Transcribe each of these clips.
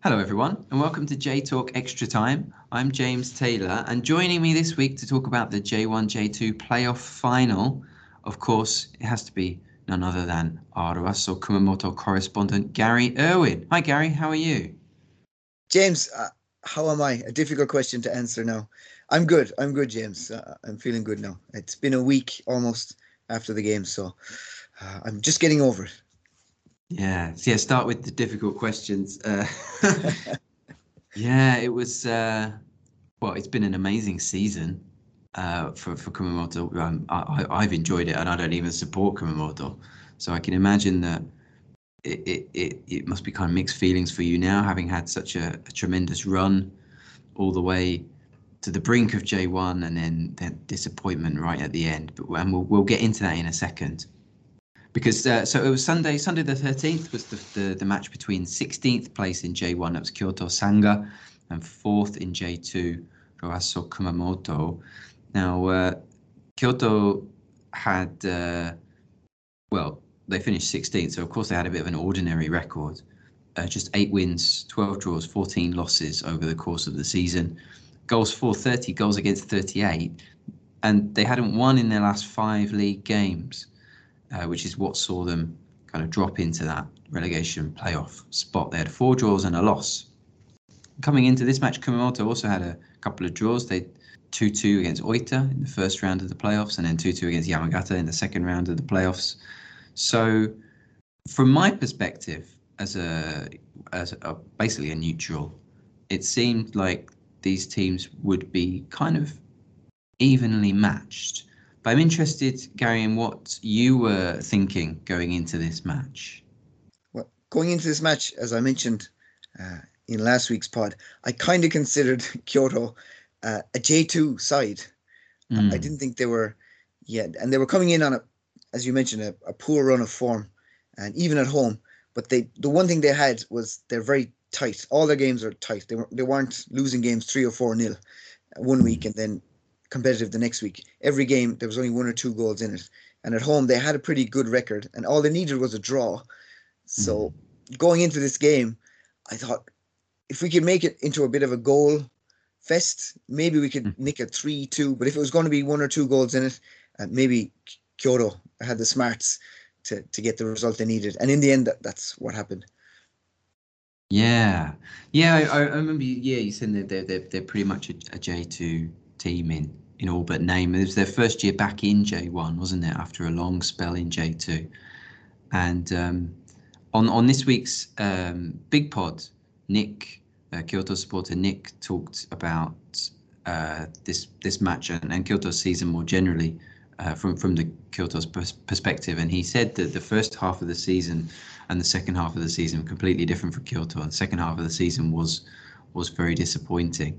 Hello, everyone, and welcome to J Talk Extra Time. I'm James Taylor, and joining me this week to talk about the J1 J2 playoff final, of course, it has to be none other than our Roasso Kumamoto correspondent, Gary Irwin. Hi, Gary, how are you? James, how am I? A difficult question to answer now. I'm good, James. I'm feeling good now. It's been a week almost after the game, so I'm just getting over it. Yeah, start with the difficult questions. Yeah, it was, it's been an amazing season for Kumamoto. I've enjoyed it, and I don't even support Kumamoto. So I can imagine that it must be kind of mixed feelings for you now, having had such a tremendous run all the way to the brink of J1 and then that disappointment right at the end. And we'll get into that in a second. Because so it was Sunday the 13th was the match between 16th place in J1, that was Kyoto Sanga, and 4th in J2, Roasso Kumamoto. Now, Kyoto had, they finished 16th, so of course they had a bit of an ordinary record. Just 8 wins, 12 draws, 14 losses over the course of the season. Goals for 30, goals against 38, and they hadn't won in their last 5 league games. Which is what saw them kind of drop into that relegation playoff spot. They had 4 draws and a loss. Coming into this match, Kumamoto also had a couple of draws. They 2-2 against Oita in the first round of the playoffs, and then 2-2 against Yamagata in the second round of the playoffs. So, from my perspective, as basically a neutral, it seemed like these teams would be kind of evenly matched. But I'm interested, Gary, in what you were thinking going into this match. Well, going into this match, as I mentioned in last week's pod, I kind of considered Kyoto a J2 side. I didn't think they were yet, and they were coming in on as you mentioned, a poor run of form, and even at home. But the one thing they had was they're very tight. All their games are tight. They weren't losing games 3 or 4-0 one week and then competitive the next week. Every game there was only 1 or 2 goals in it, and at home they had a pretty good record, and all they needed was a draw. So going into this game, I thought if we could make it into a bit of a goal fest, maybe we could nick a 3-2. But if it was going to be 1 or 2 goals in it, maybe Kyoto had the smarts to get the result they needed, and in the end, that's what happened. Yeah, I remember. Yeah, you said they're pretty much a J2 team in all but name. It was their first year back in J1, wasn't it? After a long spell in J2, and on this week's Big Pod, Nick, Kyoto supporter Nick, talked about this match and Kyoto's season more generally from the Kyoto's perspective, and he said that the first half of the season and the second half of the season were completely different for Kyoto, and the second half of the season was very disappointing.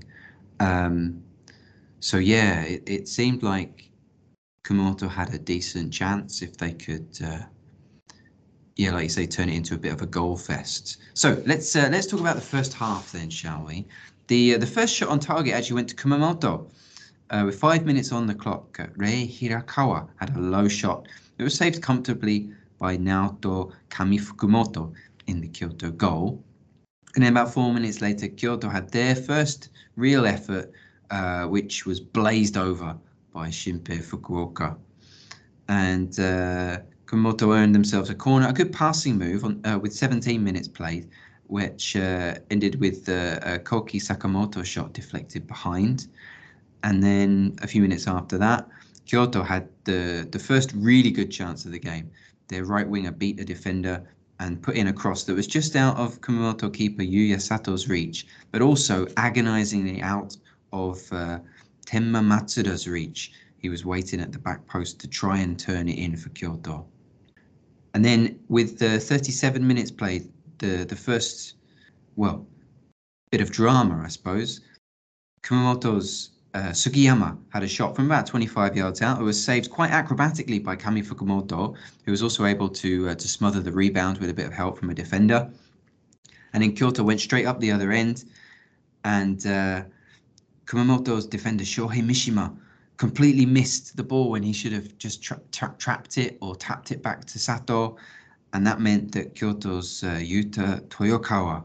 So yeah, it seemed like Kumamoto had a decent chance if they could, like you say, turn it into a bit of a goal fest. So let's talk about the first half then, shall we? The first shot on target actually went to Kumamoto. With 5 minutes on the clock, Rei Hirakawa had a low shot. It was saved comfortably by Naoto Kamifukumoto in the Kyoto goal. And then about 4 minutes later, Kyoto had their first real effort, which was blazed over by Shinpei Fukuoka. And Kumamoto earned themselves a corner, a good passing move with 17 minutes played, which ended with a Koki Sakamoto shot deflected behind. And then a few minutes after that, Kyoto had the first really good chance of the game. Their right winger beat a defender and put in a cross that was just out of Kumamoto keeper Yuya Sato's reach, but also agonizingly out of Tenma Matsuda's reach. He was waiting at the back post to try and turn it in for Kyoto. And then with the 37 minutes played, the first, bit of drama, I suppose. Kumamoto's Sugiyama had a shot from about 25 yards out. It was saved quite acrobatically by Kami Fukumoto, who was also able to smother the rebound with a bit of help from a defender. And then Kyoto went straight up the other end, and Kumamoto's defender Shohei Mishima completely missed the ball when he should have just trapped it or tapped it back to Sato, and that meant that Kyoto's Yuta Toyokawa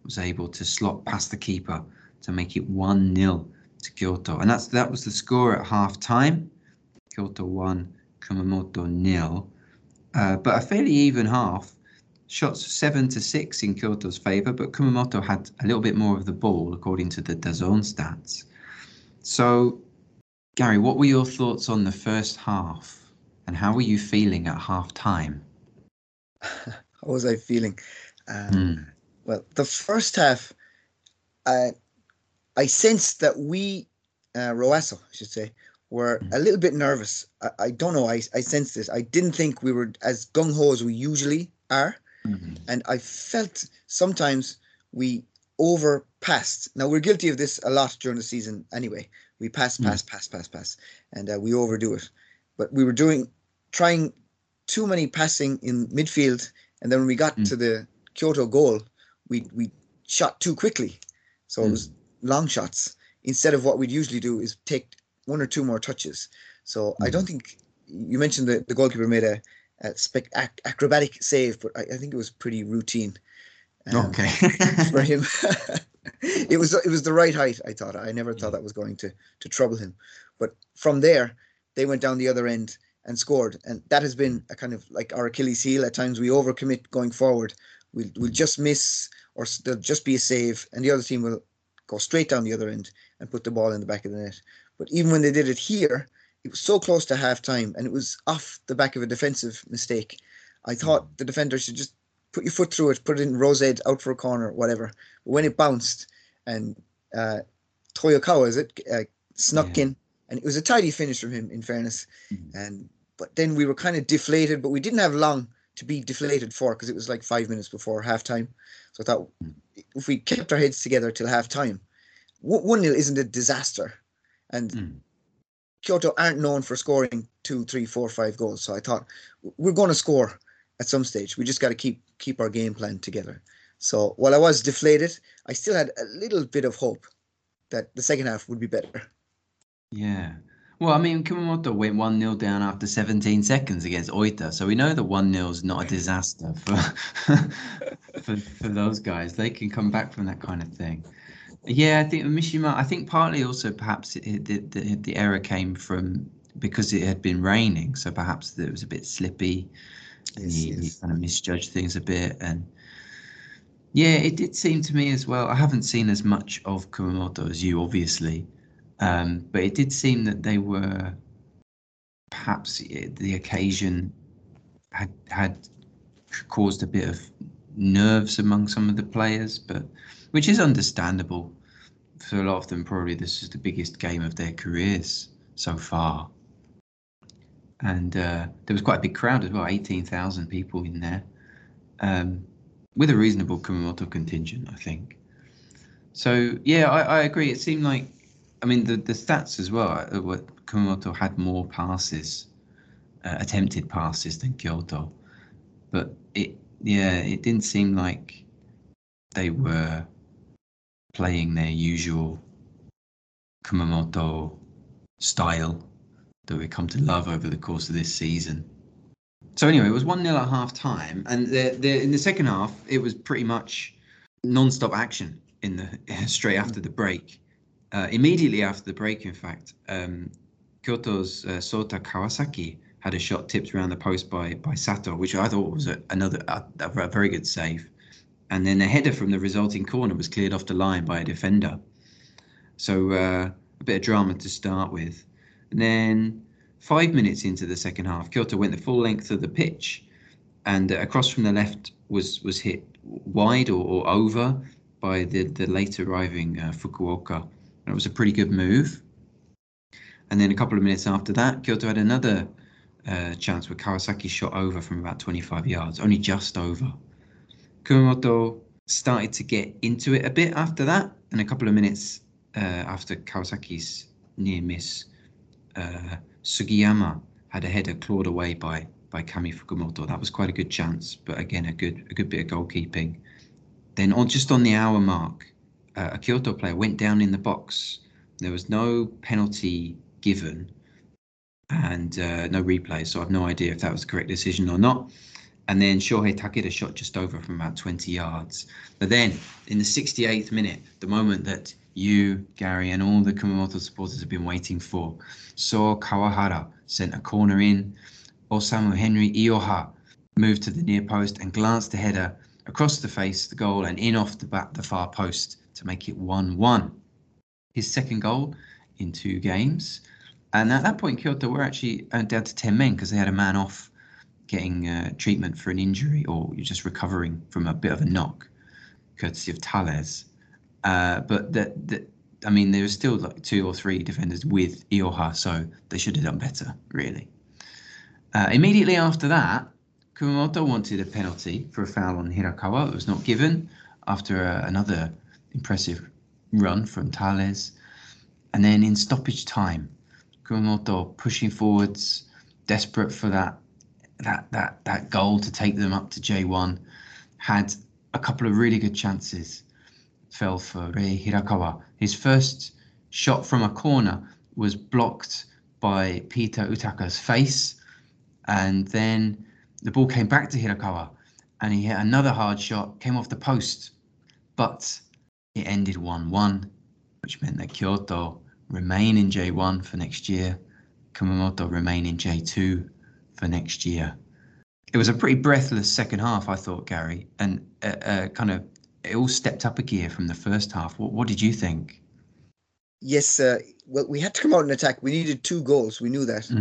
was able to slot past the keeper to make it 1-0 to Kyoto. And that was the score at half-time. Kyoto 1, Kumamoto 0. But a fairly even half. Shots 7-6 in Kyoto's favour, but Kumamoto had a little bit more of the ball, according to the DAZN stats. So, Gary, what were your thoughts on the first half? And how were you feeling at half-time? How was I feeling? Well, the first half, I sensed that we, Roasso, I should say, were a little bit nervous. I don't know. I sensed it. I didn't think we were as gung-ho as we usually are. And I felt sometimes we overpassed. Now, we're guilty of this a lot during the season anyway. We pass. And we overdo it. But we were trying too many passing in midfield. And then when we got to the Kyoto goal, we shot too quickly. So it was long shots. Instead of what we'd usually do is take one or two more touches. So I don't think, you mentioned the goalkeeper made a acrobatic save, but I think it was pretty routine. Okay. For him. It was the right height, I thought. I never thought that was going to trouble him. But from there, they went down the other end and scored. And that has been a kind of like our Achilles heel. At times we overcommit going forward. We'll just miss, or there'll just be a save, and the other team will go straight down the other end and put the ball in the back of the net. But even when they did it here, it was so close to half-time, and it was off the back of a defensive mistake. I thought the defender should just put your foot through it, put it in rose edge, out for a corner, whatever. But when it bounced, and Toyokawa, snuck in, and it was a tidy finish from him, in fairness. But then we were kind of deflated, but we didn't have long to be deflated for, because it was like 5 minutes before half-time. So I thought, if we kept our heads together till half-time, 1-0 isn't a disaster. And Kyoto aren't known for scoring 2, 3, 4, 5 goals. So I thought, we're going to score at some stage. We just got to keep our game plan together. So while I was deflated, I still had a little bit of hope that the second half would be better. Yeah. Well, I mean, Kumamoto went 1-0 down after 17 seconds against Oita. So we know that 1-0 is not a disaster for those guys. They can come back from that kind of thing. Yeah, I think Mishima, partly also perhaps the error came from because it had been raining. So perhaps it was a bit slippy. He kind of misjudged things a bit. And yeah, it did seem to me as well. I haven't seen as much of Kumamoto as you, obviously. But it did seem that they were perhaps the occasion had caused a bit of nerves among some of the players, but which is understandable. For a lot of them, probably this is the biggest game of their careers so far. And there was quite a big crowd as well, 18,000 people in there, with a reasonable Kumamoto contingent, I think. So, yeah, I agree. It seemed like, I mean, the stats as well, Kumamoto had more passes, attempted passes than Kyoto. But it didn't seem like they were playing their usual Kumamoto style that we come to love over the course of this season. So anyway, it was 1-0 at half-time, and in the second half, it was pretty much non-stop action straight after the break. Immediately after the break, in fact, Kyoto's Sota Kawasaki had a shot tipped around the post by Sato, which I thought was a very good save. And then a header from the resulting corner was cleared off the line by a defender. So a bit of drama to start with. And then 5 minutes into the second half, Kyoto went the full length of the pitch, and across from the left was hit wide or over by the late arriving Fukuoka. And it was a pretty good move. And then a couple of minutes after that, Kyoto had another chance where Kawasaki shot over from about 25 yards, only just over. Kumamoto started to get into it a bit after that, and a couple of minutes after Kawasaki's near miss, Sugiyama had a header clawed away by Kami Fukumoto. That was quite a good chance, but again, a good bit of goalkeeping. Then just on the hour mark, a Kyoto player went down in the box. There was no penalty given and no replay, so I've no idea if that was the correct decision or not. And then Shohei Takeda shot just over from about 20 yards. But then, in the 68th minute, the moment that you, Gary, and all the Kumamoto supporters have been waiting for, So Kawahara sent a corner in. Osamu Henry Ioha moved to the near post and glanced the header across the face, the goal, and in off the far post to make it 1-1. His second goal in 2 games. And at that point, Kyoto were actually down to 10 men because they had a man off getting treatment for an injury, or you're just recovering from a bit of a knock, courtesy of Thales. But I mean, there was still like 2 or 3 defenders with Ioha, so they should have done better, really. Immediately after that, Kumamoto wanted a penalty for a foul on Hirakawa. It was not given after another impressive run from Thales. And then in stoppage time, Kumamoto pushing forwards, desperate for that goal to take them up to J1, had a couple of really good chances. Fell for Rei Hirakawa. His first shot from a corner was blocked by Peter Utaka's face, and then the ball came back to Hirakawa, and he hit another hard shot, came off the post, but it ended 1-1, which meant that Kyoto remain in J1 for next year, Kumamoto remain in J2 for next year. It was a pretty breathless second half, I thought, Gary, and kind of it all stepped up a gear from the first half. What did you think? Yes, well, we had to come out and attack. We needed 2 goals. We knew that.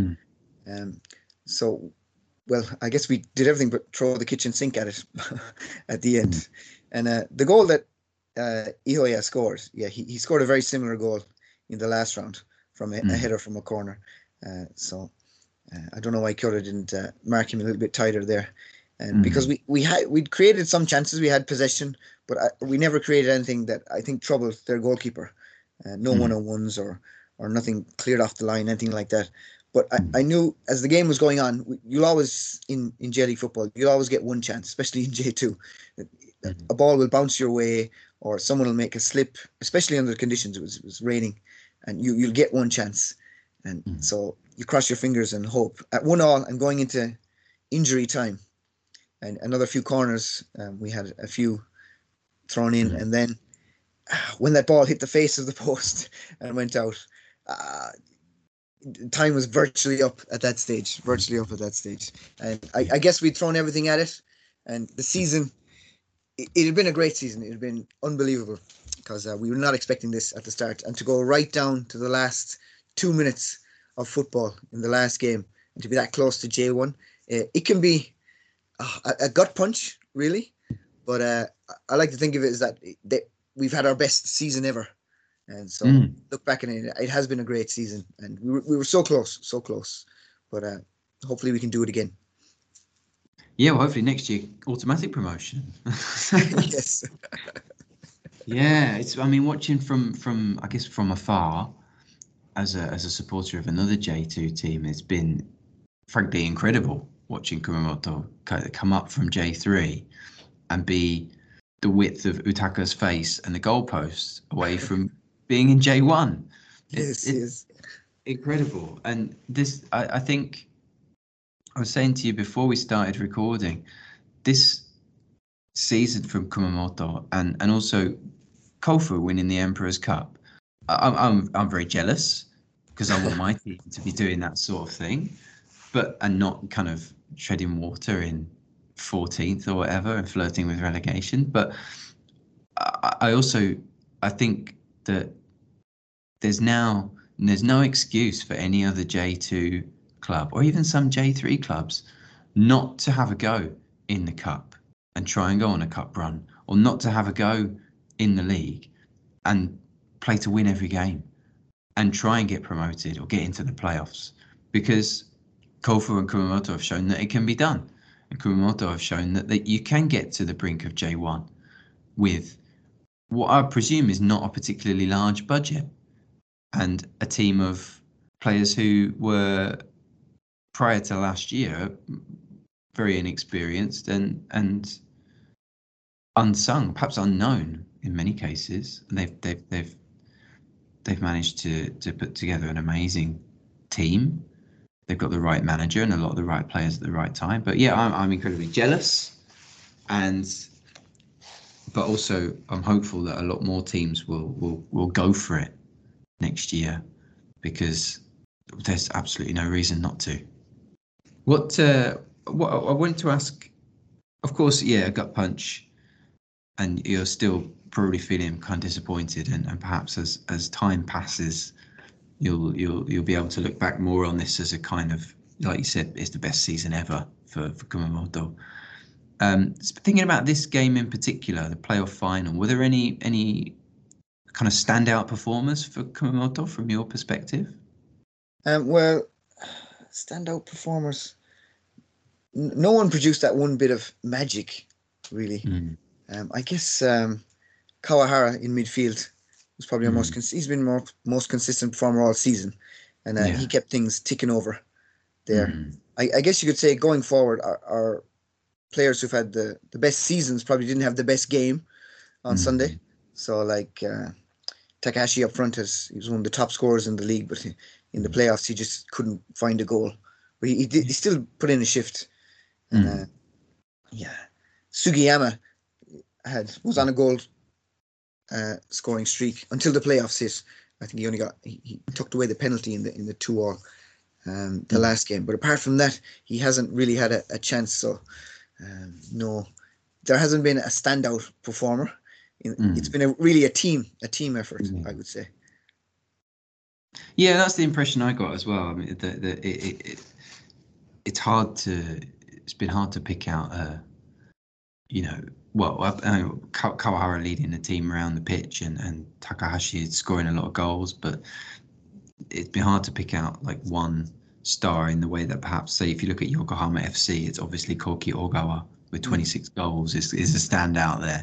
So, well, I guess we did everything but throw the kitchen sink at it at the end. And the goal that Ihoya scored, he scored a very similar goal in the last round from a header from a corner. So I don't know why Kyoto didn't mark him a little bit tighter there. And because we'd created some chances, we had possession, but we never created anything that I think troubled their goalkeeper. No one-on-ones or nothing cleared off the line, anything like that. But I knew as the game was going on, you'll always, in J League football, you'll always get one chance, especially in J2. A ball will bounce your way or someone will make a slip, especially under the conditions. It was raining, and you'll get one chance. And so you cross your fingers and hope. At 1-1 and going into injury time, and another few corners, we had a few thrown in. And then when that ball hit the face of the post and went out, time was virtually up at that stage. And I guess we'd thrown everything at it. And the season, it had been a great season. It had been unbelievable because we were not expecting this at the start. And to go right down to the last 2 minutes of football in the last game and to be that close to J1, it can be a gut punch, really. But I like to think of it as that we've had our best season ever. And so look back at it, it has been a great season. And we were so close. But hopefully we can do it again. Yeah, well, hopefully next year, automatic promotion. Yes. Yeah, I mean, watching from I guess from afar, as a supporter of another J2 team, it's been frankly incredible watching Kumamoto come up from J3 and be the width of Utaka's face and the goalposts away from being in J1. It's incredible. And this, I think, I was saying to you before we started recording, this season from Kumamoto and also Kofu winning the Emperor's Cup, I'm very jealous because I want my team to be doing that sort of thing, and not kind of treading water in 14th or whatever and flirting with relegation. But I think that there's no excuse for any other J2 club or even some J3 clubs not to have a go in the cup and try and go on a cup run, or not to have a go in the league and play to win every game and try and get promoted or get into the playoffs, because Kofu and Kumamoto have shown that it can be done, and Kumamoto have shown that you can get to the brink of J1 with what I presume is not a particularly large budget and a team of players who were, prior to last year, very inexperienced and unsung, perhaps unknown in many cases. And they've managed to put together an amazing team they've got the right manager and a lot of the right players at the right time. But yeah, I'm incredibly jealous, but also I'm hopeful that a lot more teams will go for it next year, because there's absolutely no reason not to. What I wanted to ask, of course, yeah, a gut punch, and you're still probably feeling kind of disappointed, and perhaps as time passes, you'll be able to look back more on this as a kind of, like you said, it's the best season ever for Kumamoto. Thinking about this game in particular, the playoff final, were there any kind of standout performers for Kumamoto from your perspective? Well, standout performers. No one produced that one bit of magic, really. I guess Kawahara in midfield was probably our he's been most consistent performer all season, and he kept things ticking over there. I guess you could say going forward, our players who've had the best seasons probably didn't have the best game on Sunday. So like Takahashi up front, he was one of the top scorers in the league, but in the playoffs he just couldn't find a goal. But he still put in a shift. And Sugiyama was on a goal scoring streak until the playoffs hit. I think he tucked away the penalty in the 2-2 the last game. But apart from that, he hasn't really had a chance. So no, there hasn't been a standout performer. It's been really a team effort, I would say. Yeah, that's the impression I got as well. I mean, it's been hard to pick out Kawahara leading the team around the pitch and Takahashi scoring a lot of goals, but it's been hard to pick out like one star in the way that perhaps, say, if you look at Yokohama FC, it's obviously Koki Ogawa with 26 goals is a standout there.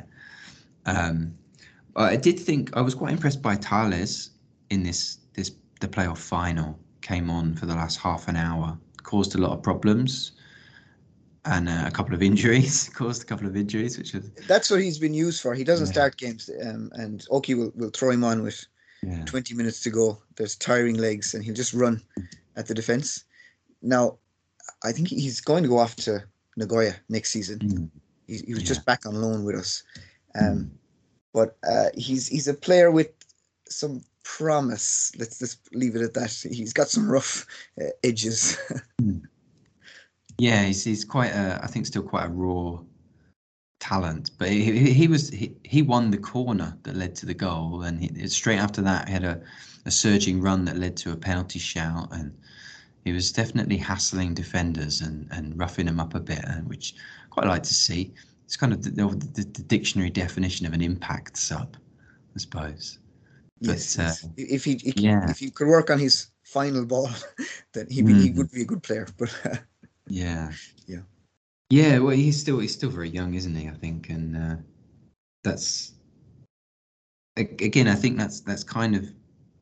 I did think I was quite impressed by Thales in the playoff final. Came on for the last half an hour, caused a lot of problems, and a couple of injuries. Which is that's what he's been used for. He doesn't start games, and Oki will throw him on with 20 minutes to go. There's tiring legs, and he'll just run at the defense. Now, I think he's going to go off to Nagoya next season. He was just back on loan with us, but he's a player with some promise. Let's just leave it at that. He's got some rough edges. Yeah, he's quite I think still quite a raw talent, but he won the corner that led to the goal, and straight after that he had a surging run that led to a penalty shout, and he was definitely hassling defenders and roughing them up a bit, which I quite like to see. It's kind of the dictionary definition of an impact sub, I suppose. Yes, if he could work on his final ball, then he would be a good player. But yeah. Well, he's still very young, isn't he? I think, and that's again. I think that's kind of.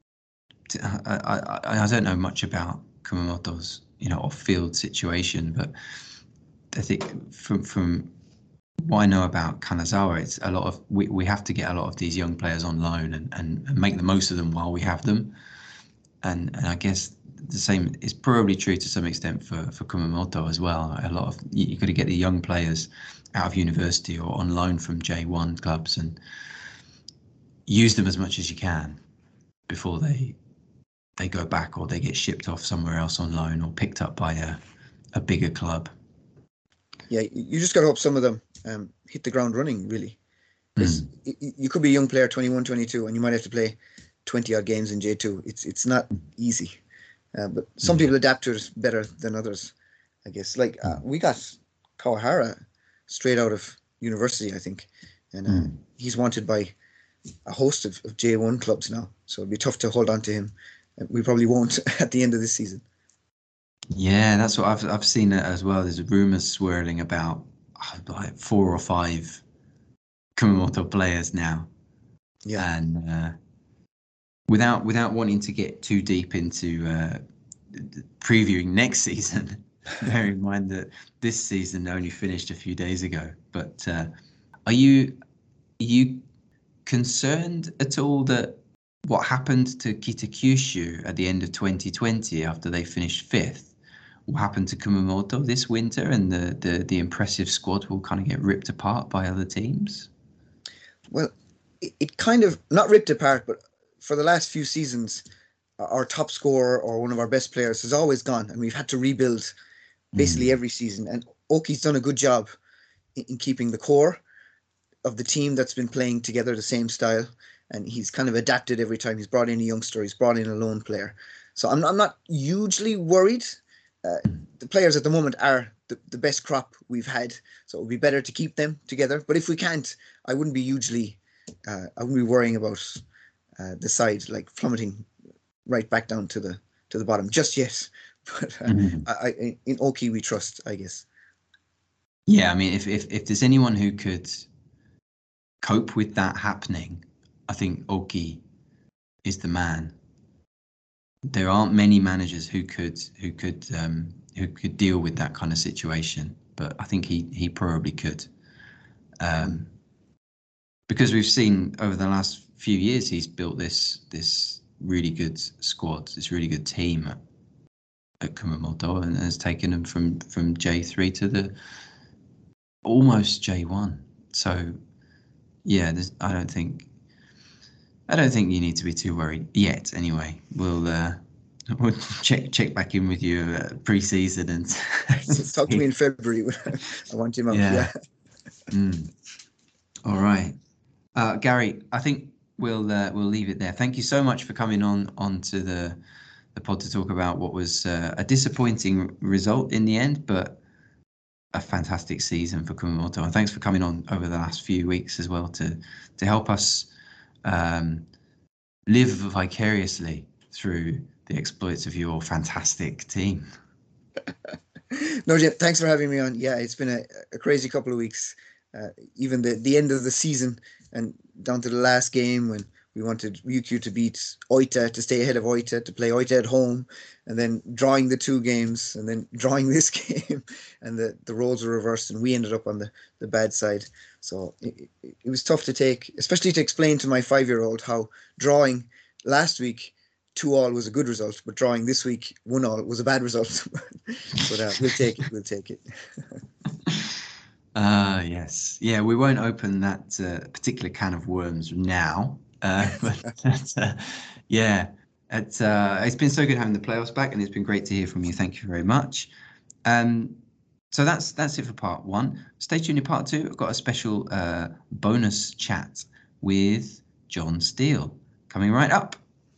I don't know much about Kumamoto's off-field situation, but I think from what I know about Kanazawa, it's a lot of we have to get a lot of these young players on loan and make the most of them while we have them, and I guess the same is probably true to some extent for Kumamoto as well. A lot of you got to get the young players out of university or on loan from J1 clubs and use them as much as you can before they go back or they get shipped off somewhere else on loan or picked up by a bigger club. Yeah, you just got to hope some of them hit the ground running, really. Because you could be a young player, 21, 22, and you might have to play 20-odd games in J2. It's not easy. But some people adapt to it better than others, I guess. Like we got Kawahara straight out of university, I think. And he's wanted by a host of J1 clubs now. So it'd be tough to hold on to him. We probably won't at the end of this season. Yeah, that's what I've seen as well. There's rumours swirling about like 4 or 5 Kumamoto players now. Yeah. And without wanting to get too deep into previewing next season, bear in mind that this season only finished a few days ago. But are you concerned at all that what happened to Kitakyushu at the end of 2020 after they finished 5th will happen to Kumamoto this winter, and the impressive squad will kind of get ripped apart by other teams? Well, it kind of not ripped apart, but for the last few seasons, our top scorer or one of our best players has always gone, and we've had to rebuild basically every season. And Oki's done a good job in keeping the core of the team that's been playing together the same style, and he's kind of adapted every time. He's brought in a youngster, he's brought in a lone player, so I'm not hugely worried. The players at the moment are the best crop we've had, so it would be better to keep them together. But if we can't, I wouldn't be worrying about the side like plummeting right back down to the bottom just yet. But in Oki we trust, I guess. Yeah, I mean, if there's anyone who could cope with that happening, I think Oki is the man. There aren't many managers who could deal with that kind of situation, but I think he probably could, because we've seen over the last few years he's built this really good squad, this really good team at Kumamoto, and has taken them from J3 to the almost J1. So yeah, I don't think you need to be too worried yet. Anyway, we'll check back in with you pre-season and talk to me in February. I want him out. Yeah. All right, Gary. I think we'll leave it there. Thank you so much for coming onto the pod to talk about what was a disappointing result in the end, but a fantastic season for Kumamoto. And thanks for coming on over the last few weeks as well to help us live vicariously through the exploits of your fantastic team. No, Jim, thanks for having me on. Yeah, it's been a crazy couple of weeks. Even the end of the season and down to the last game when we wanted Ryukyu to beat Oita, to stay ahead of Oita, to play Oita at home, and then drawing the 2 games, and then drawing this game, and the roles were reversed, and we ended up on the bad side. So it was tough to take, especially to explain to my 5-year-old how drawing last week 2-2 was a good result, but drawing this week 1-1 was a bad result. But we'll take it. Yes. Yeah, we won't open that particular can of worms now. But yeah, it's been so good having the playoffs back, and it's been great to hear from you. Thank you very much. So that's it for part 1. Stay tuned in part 2. I've got a special bonus chat with John Steele coming right up.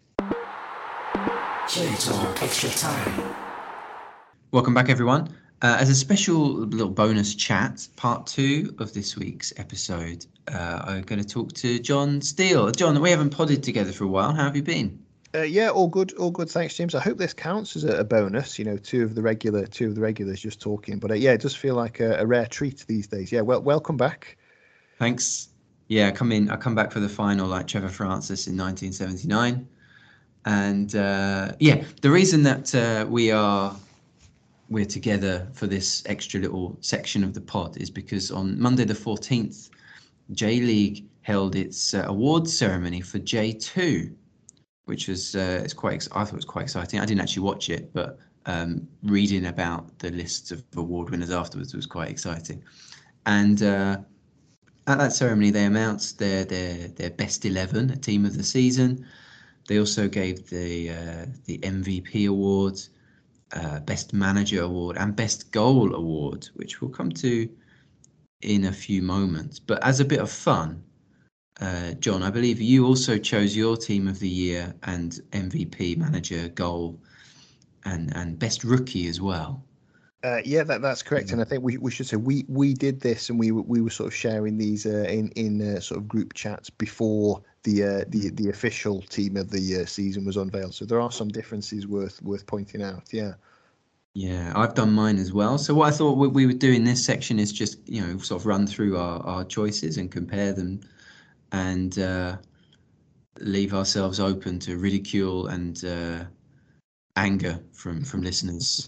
Play Talk Extra Time. Welcome back, everyone. As a special little bonus chat, part 2 of this week's episode, I'm going to talk to John Steele. John, we haven't podded together for a while. How have you been? Yeah, all good. Thanks, James. I hope this counts as a bonus. You know, two of the regulars just talking. But yeah, it does feel like a rare treat these days. Yeah, welcome back. Thanks. Yeah, I come back for the final like Trevor Francis in 1979, and yeah, the reason that we're together for this extra little section of the pod is because on Monday the 14th, J League held its awards ceremony for J2, which was I thought it was quite exciting. I didn't actually watch it, but reading about the lists of award winners afterwards was quite exciting. And at that ceremony, they announced their best 11, a team of the season. They also gave the MVP award, Best Manager Award, and Best Goal Award, which we'll come to in a few moments. But as a bit of fun, John, I believe you also chose your team of the year and MVP, Manager, Goal, and Best Rookie as well. Yeah, that's correct. And I think we should say we did this, and we were sort of sharing these in sort of group chats before the official team of the season was unveiled. So there are some differences worth pointing out. Yeah. Yeah, I've done mine as well. So what I thought we would do in this section is just sort of run through our choices and compare them, and leave ourselves open to ridicule and anger from listeners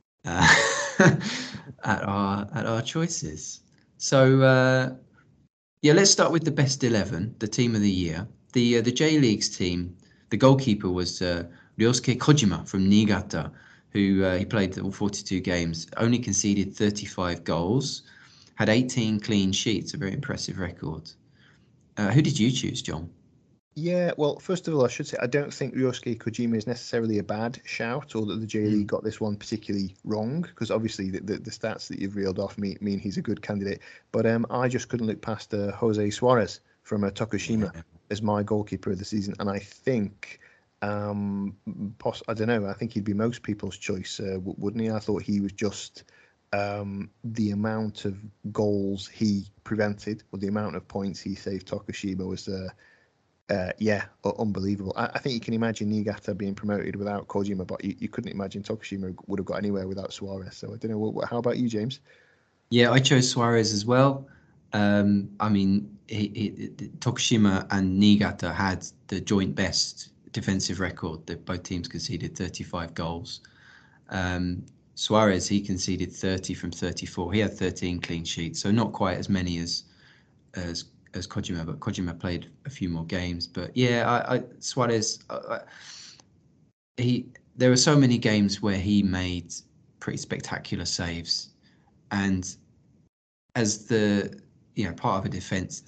at our choices. So yeah, let's start with the best 11, the team of the year. The J League's team, the goalkeeper was Ryosuke Kojima from Niigata. who he played all 42 games, only conceded 35 goals, had 18 clean sheets, a very impressive record. Who did you choose, John? Yeah, well, first of all, I should say I don't think Ryosuke Kojima is necessarily a bad shout, or that the J League got this one particularly wrong, because obviously the stats that you've reeled off mean he's a good candidate. But I just couldn't look past Jose Suarez from Tokushima as my goalkeeper of the season, and I think I don't know. I think he'd be most people's choice, wouldn't he? I thought he was just the amount of goals he prevented, or the amount of points he saved Tokushima was. Unbelievable. I think you can imagine Niigata being promoted without Kojima, but you couldn't imagine Tokushima would have got anywhere without Suarez. So I don't know. How about you, James? Yeah, I chose Suarez as well. I mean, Tokushima and Niigata had the joint best defensive record. Both teams conceded 35 goals. Suarez, he conceded 30 from 34. He had 13 clean sheets, so not quite as many as Kojima, but Kojima played a few more games. But yeah, Suarez, there were so many games where he made pretty spectacular saves, and as the part of a defense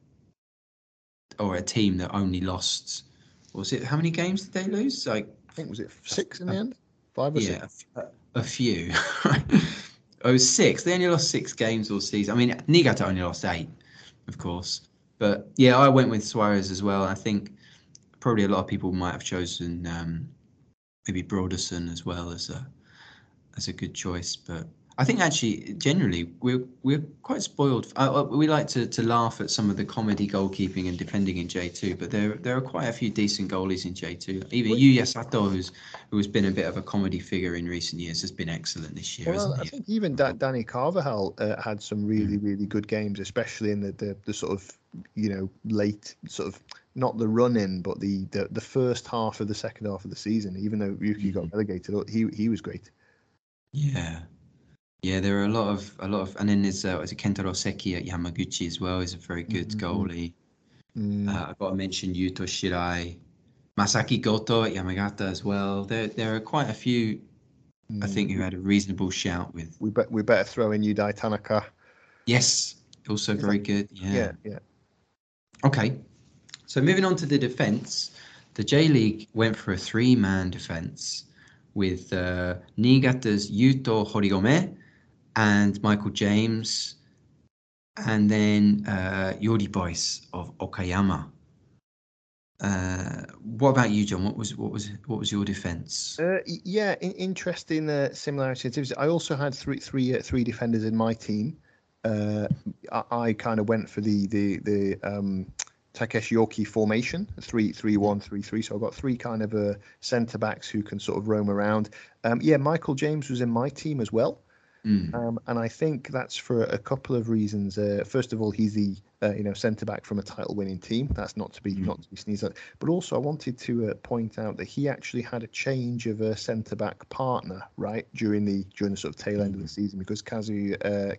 or a team that only lost, was it, how many games did they lose? I think, was it 6 in the end? 5 or 6? A few. It was 6. They only lost 6 games all season. I mean, Niigata only lost 8. Of course, but yeah, I went with Suarez as well. I think probably a lot of people might have chosen maybe Broderson as well as a good choice. But I think actually, generally, we're quite spoiled. We like to laugh at some of the comedy goalkeeping and defending in J2, but there are quite a few decent goalies in J2. Even Yuya Sato, who has been a bit of a comedy figure in recent years, has been excellent this year. Well, I think even Danny Carvajal had some really, really good games, especially in the sort of late sort of, not the run in, but the first half of the second half of the season. Even though Ryuki got relegated, he was great. Yeah, there are a lot of, and then there's Kentaro Seki at Yamaguchi as well. He's a very good goalie. I've got to mention Yuto Shirai, Masaki Goto at Yamagata as well. There are quite a few, I think, who had a reasonable shout with. We better throw in Yudai Tanaka. Yes, also very good. Yeah. Okay, so moving on to the defense, the J League went for a 3-man defense with Niigata's Yuto Horigome and Michael James, and then Yori Boyce of Okayama. What about you, John? What was your defense? Interesting similarities. I also had three defenders in my team. I kind of went for the Takeshi Yoki formation, 3-1-3-3. So I've got 3 kind of centre backs who can sort of roam around. Michael James was in my team as well. And I think that's for a couple of reasons. First of all, he's the centre back from a title-winning team. That's not to be sneezed at. But also, I wanted to point out that he actually had a change of a centre back partner right during the sort of tail end of the season, because Kazuhito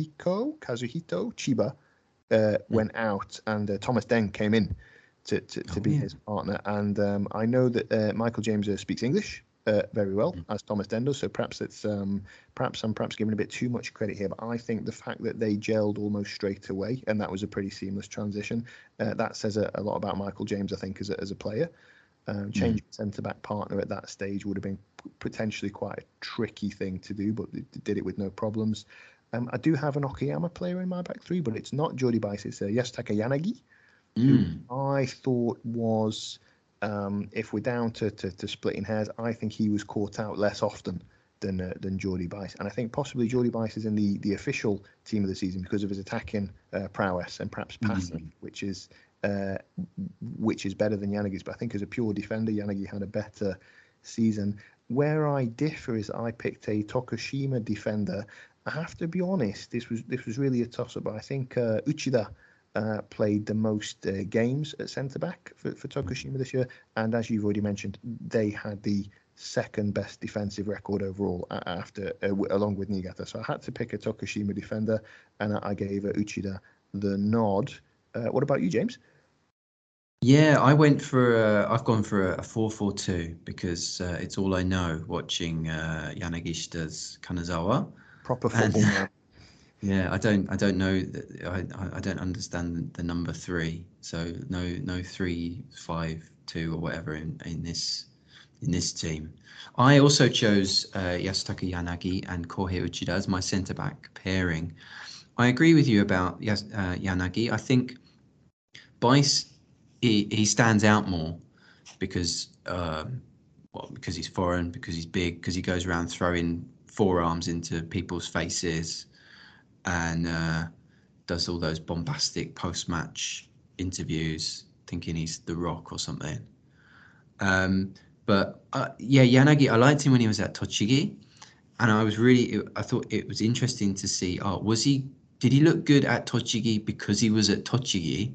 Chiba went out, and Thomas Deng came in to be his partner. And I know that Michael James speaks English very well, as Thomas Den does. So perhaps I'm giving a bit too much credit here, but I think the fact that they gelled almost straight away, and that was a pretty seamless transition, that says a lot about Michael James, I think, as a player. Changing centre back partner at that stage would have been potentially quite a tricky thing to do, but they did it with no problems. I do have an Okayama player in my back 3, but it's not Jody Bice, it's Yasutaka Yanagi, who I thought was, if we're down to splitting hairs, I think he was caught out less often than Jordy Bice, and I think possibly Jordy Bice is in the official team of the season because of his attacking prowess and perhaps passing, which is better than Yanagi's. But I think as a pure defender, Yanagi had a better season. Where I differ is I picked a Tokushima defender. I have to be honest, this was really a toss-up, but I think Uchida played the most games at centre-back for Tokushima this year, and as you've already mentioned, they had the second best defensive record overall after along with Niigata. So I had to pick a Tokushima defender, and I gave Uchida the nod. What about you, James? Yeah, I've gone for a 4-4-2 because it's all I know watching Yanagishita's Kanazawa. Proper And football man. yeah, I don't know I don't understand the number 3. So no 3-5-2 or whatever in this team. I also chose Yasutaka Yanagi and Kohei Uchida as my centre back pairing. I agree with you about Yanagi. I think Bice he stands out more because because he's foreign, because he's big, because he goes around throwing forearms into people's faces and does all those bombastic post-match interviews, thinking he's The Rock or something. But yeah, Yanagi, I liked him when he was at Tochigi, and I thought it was interesting to see. Oh, did he look good at Tochigi because he was at Tochigi?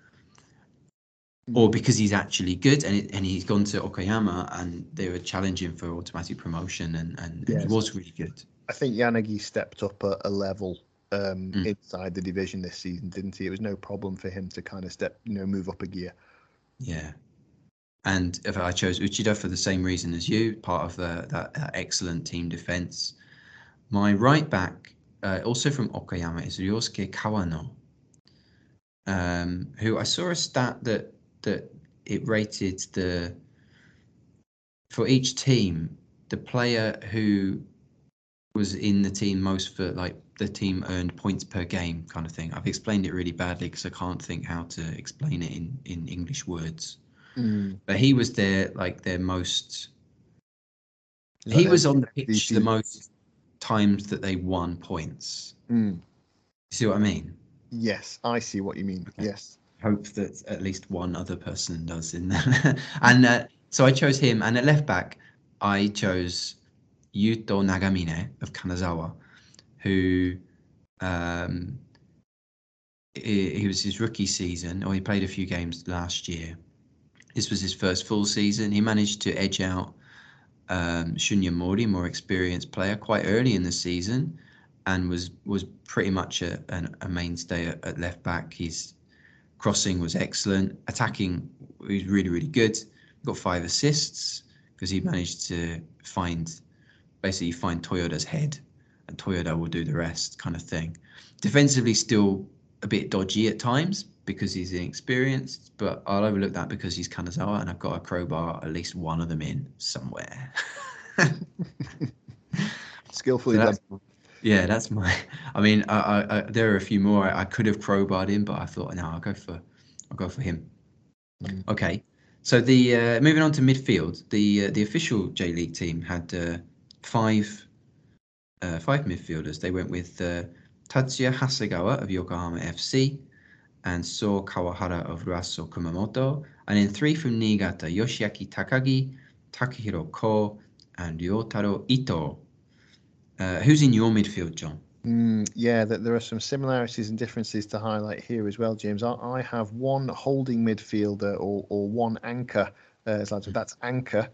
Or because he's actually good and he's gone to Okayama and they were challenging for automatic promotion and he was really good. I think Yanagi stepped up a level inside the division this season, didn't he? It was no problem for him to kind of move up a gear. Yeah. And if I chose Uchida for the same reason as you, part of that excellent team defense. My right back, also from Okayama, is Ryosuke Kawano, who I saw a stat that it rated for each team, the player who was in the team most for like the team earned points per game kind of thing. I've explained it really badly because I can't think how to explain it in English words. But he was their most. He was on the pitch the most times that they won points. You see what I mean? Yes, I see what you mean. Okay. Yes. Hope that at least one other person does in there. And so I chose him. And at left back, I chose Yuto Nagamine of Kanazawa, who he was his rookie season, or he played a few games last year. This was his first full season. He managed to edge out Shunya Mori, more experienced player, quite early in the season, and was pretty much a mainstay at left back. His crossing was excellent. Attacking, he was really, really good. Got 5 assists because he managed to find Toyoda's head, and Toyoda will do the rest, kind of thing. Defensively, still a bit dodgy at times because he's inexperienced, but I'll overlook that because he's Kanazawa and I've got a crowbar at least one of them in somewhere. Skillfully done. Yeah, that's my. I mean, I there are a few more I could have crowbarred in, but I thought no, I'll go for him. Okay, so the moving on to midfield, the official J League team had 5 midfielders. They went with Tatsuya Hasegawa of Yokohama FC and So Kawahara of Ruasso Kumamoto, and then 3 from Niigata: Yoshiaki Takagi, Takahiro Ko, and Ryotaro Ito. Who's in your midfield, John? Yeah, there are some similarities and differences to highlight here as well, James. I have one holding midfielder or one anchor. That's anchor.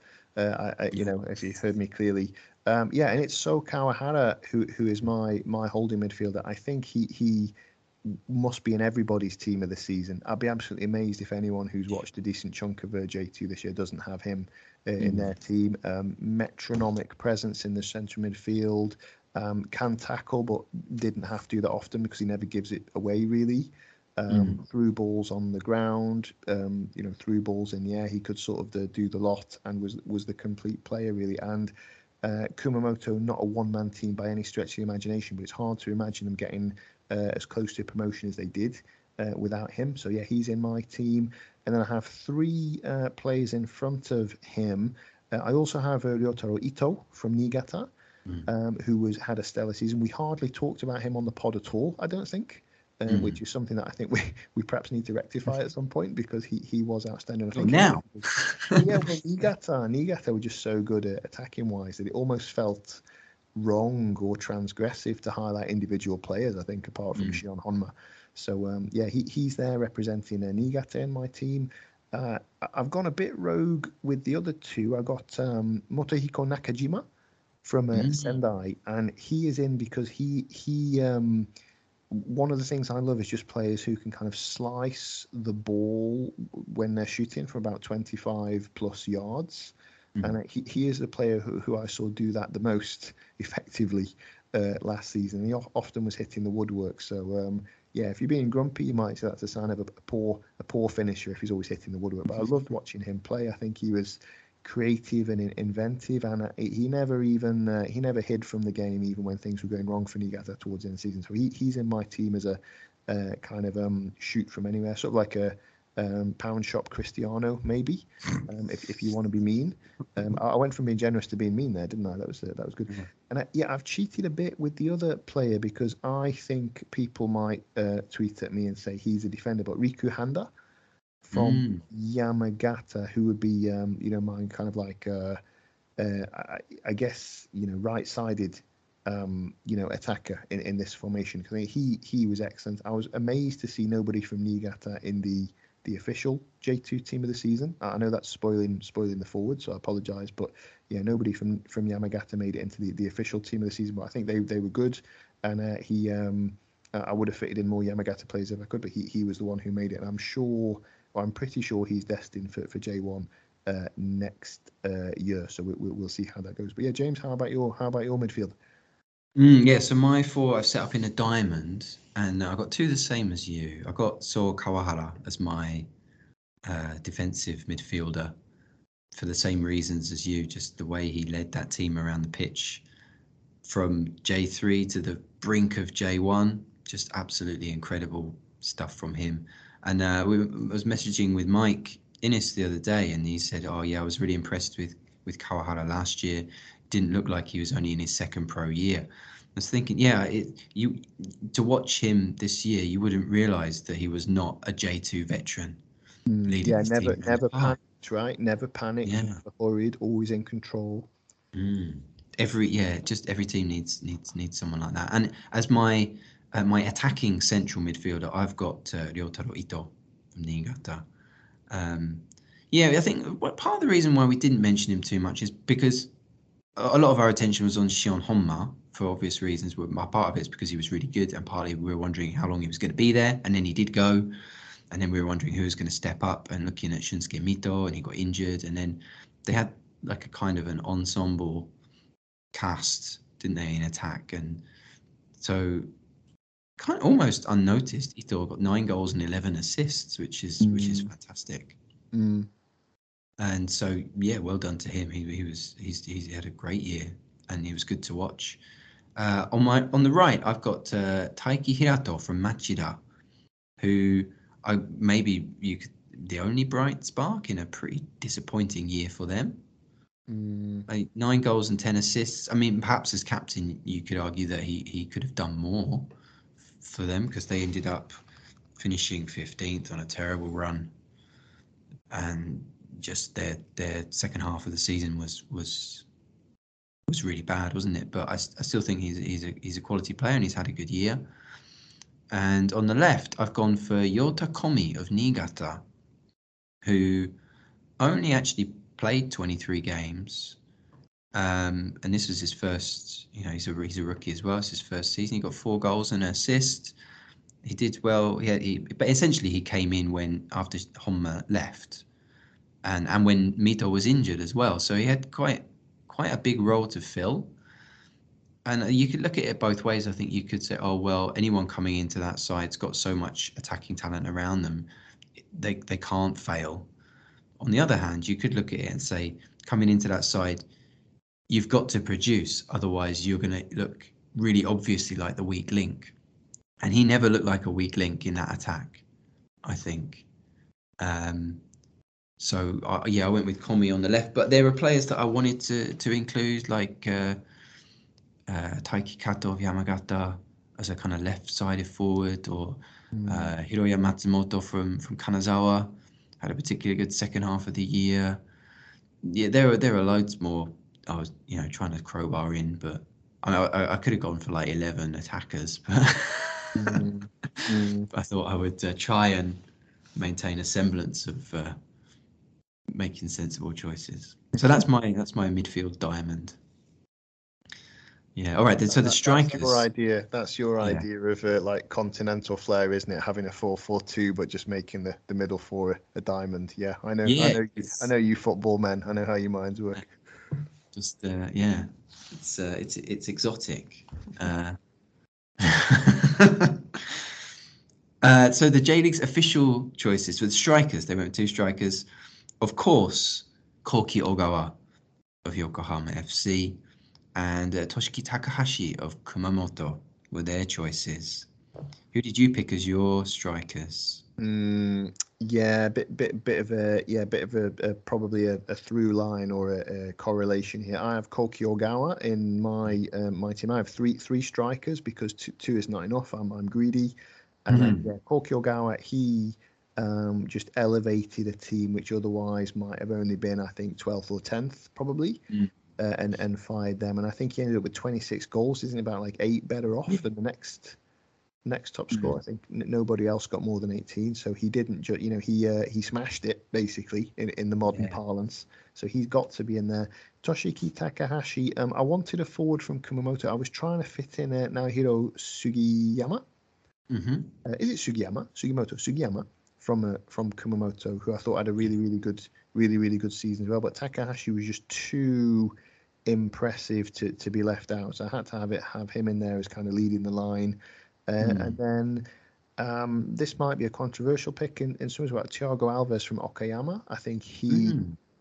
If you heard me clearly. And it's So Kawahara who is my holding midfielder. I think he must be in everybody's team of the season. I'd be absolutely amazed if anyone who's watched a decent chunk of J2 this year doesn't have him in their team. Metronomic presence in the central midfield. Can tackle, but didn't have to that often because he never gives it away really. Through balls on the ground, through balls in the air, he could sort of do the lot and was the complete player really. And Kumamoto, not a one-man team by any stretch of the imagination, but it's hard to imagine them getting as close to promotion as they did without him. So yeah, he's in my team. And then I have 3 players in front of him. I also have Ryotaro Ito from Niigata. Who had a stellar season. We hardly talked about him on the pod at all, I don't think, which is something that I think we perhaps need to rectify at some point because he was outstanding. I think now. Niigata were just so good at attacking wise that it almost felt wrong or transgressive to highlight individual players, I think, apart from Shion Honma. So he's there representing Niigata in my team. I've gone a bit rogue with the other 2. I got Motohiko Nakajima from Sendai, and he is in because he one of the things I love is just players who can kind of slice the ball when they're shooting for about 25 plus yards. And he is the player who I saw do that the most effectively last season. He often was hitting the woodwork. So yeah, if you're being grumpy, you might say that's a sign of a poor finisher if he's always hitting the woodwork. But I loved watching him play. I think he was creative and inventive, and he never hid from the game even when things were going wrong for Niigata towards the end of the season. So he's in my team as a kind of shoot from anywhere, sort of like a pound shop Cristiano, maybe, if you want to be mean. I went from being generous to being mean there, didn't I? That was good. Mm-hmm. And I've cheated a bit with the other player because I think people might tweet at me and say he's a defender, but Riku Handa from Yamagata, who would be mine kind of like I guess right-sided attacker in this formation, because he was excellent. I was amazed to see nobody from Niigata in the official J2 team of the season. I know that's spoiling the forward, so I apologize, but yeah, nobody from Yamagata made it into the official team of the season. But I think they were good, and I would have fitted in more Yamagata players if I could, but he was the one who made it, and I'm pretty sure he's destined for J1 next year. So we'll see how that goes. But yeah, James, how about your midfield? Yeah, so my four I've set up in a diamond, and I got two the same as you. I got So Kawahara as my defensive midfielder for the same reasons as you, just the way he led that team around the pitch from J3 to the brink of J1. Just absolutely incredible stuff from him. And I was messaging with Mike Innes the other day, and he said, "Oh yeah, I was really impressed with Kawahara last year. Didn't look like he was only in his second pro year." I was thinking, yeah, to watch him this year, you wouldn't realise that he was not a J2 veteran. Yeah, never panicked, right? Never panicked, never worried, always in control. Every team needs someone like that. And as my attacking central midfielder, I've got Ryotaro Ito from Niigata. I think part of the reason why we didn't mention him too much is because a lot of our attention was on Shion Honma for obvious reasons. Part of it's because he was really good, and partly we were wondering how long he was going to be there, and then he did go, and then we were wondering who was going to step up, and looking at Shunsuke Mito, and he got injured, and then they had like a kind of an ensemble cast, didn't they, in attack, and so kind of almost unnoticed, Ito got 9 goals and 11 assists, which is fantastic. And so yeah, well done to him. He had a great year, and he was good to watch. On the right, I've got Taiki Hirato from Machida, who the only bright spark in a pretty disappointing year for them. 9 goals and 10 assists. I mean, perhaps as captain, you could argue that he could have done more for them, because they ended up finishing 15th on a terrible run, and just their second half of the season was really bad, wasn't it? But I still think he's a quality player, and he's had a good year. And on the left, I've gone for Yota Komi of Niigata, who only actually played 23 games. And this was his first, he's a rookie as well. It's his first season. He got 4 goals and an assist. He did well. But essentially he came in after Honma left, and when Mito was injured as well. So he had quite a big role to fill. And you could look at it both ways. I think you could say, oh well, anyone coming into that side's got so much attacking talent around them, they can't fail. On the other hand, you could look at it and say, coming into that side, you've got to produce, otherwise you're going to look really obviously like the weak link. And he never looked like a weak link in that attack, I think. So I went with Komi on the left, but there were players that I wanted to include, like Taiki Kato of Yamagata as a kind of left-sided forward, or Hiroya Matsumoto from Kanazawa, had a particularly good second half of the year. Yeah, there are loads more I was trying to crowbar in, but I could have gone for like 11 attackers, but I thought I would try and maintain a semblance of making sensible choices. So that's my midfield diamond. Yeah. All right. Then, so the strikers. That's your idea of like continental flair, isn't it? Having a 4-4-2, but just making the middle four a diamond. Yeah, I know. Yeah, I know you football men. I know how your minds work. Just yeah, it's exotic. So the J League's official choices with strikers, they went with two strikers. Of course, Koki Ogawa of Yokohama FC and Toshiki Takahashi of Kumamoto were their choices. Who did you pick as your strikers? Yeah, bit of a probably a through line or a correlation here. I have Koki Ogawa in my my team. I have three strikers because two is not enough. I'm greedy, and Koki Ogawa, he just elevated a team which otherwise might have only been, I think, 12th or 10th probably, and fired them. And I think he ended up with 26 goals. Isn't about like 8 better off than the next top score. I think nobody else got more than 18, so he didn't he smashed it basically in the modern parlance, so he's got to be in there. Toshiki Takahashi, I wanted a forward from Kumamoto. I was trying to fit in Naohiro Sugiyama. Is it Sugiyama from Kumamoto, who I thought had a really good season as well, but Takahashi was just too impressive to be left out, so I had to have him in there as kind of leading the line. And then this might be a controversial pick in some ways, about Thiago Alves from Okayama. I think he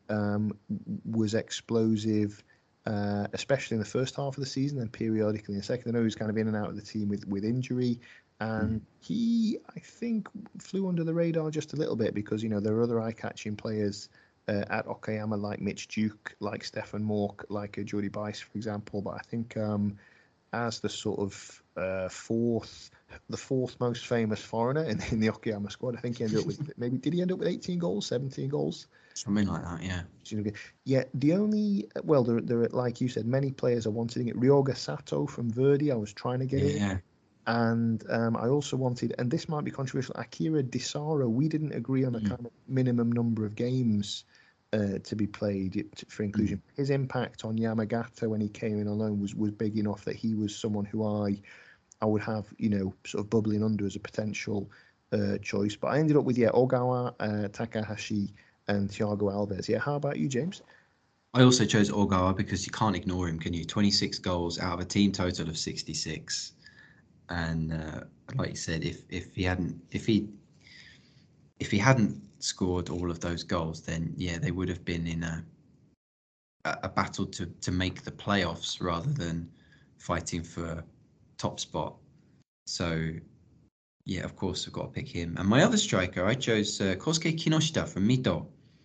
was explosive, especially in the first half of the season and periodically in the second. I know he was kind of in and out of the team with injury. And he, I think, flew under the radar just a little bit because, there are other eye-catching players at Okayama like Mitch Duke, like Stefan Mork, like Jordi Bice, for example. But I think as the sort of fourth most famous foreigner in the Okayama squad, I think he ended up with did he end up with 18 goals, 17 goals? Something like that, yeah. Yeah, the only, well, there are, like you said, many players are wanting it. Ryoga Sato from Verdi, I was trying to get in. And I also wanted, and this might be controversial, Akira Disaro. We didn't agree on a kind of minimum number of games to be played for inclusion. His impact on Yamagata when he came in on loan was big enough that he was someone who I would have, sort of bubbling under as a potential choice. But I ended up with, Ogawa, Takahashi, and Thiago Alves. Yeah, how about you, James? I also chose Ogawa because you can't ignore him, can you? 26 goals out of a team total of 66. And like you said, if he hadn't scored all of those goals, then they would have been in a battle to make the playoffs rather than fighting for top spot. So of course I've got to pick him. And my other striker, I chose Kosuke Kinoshita from Mito.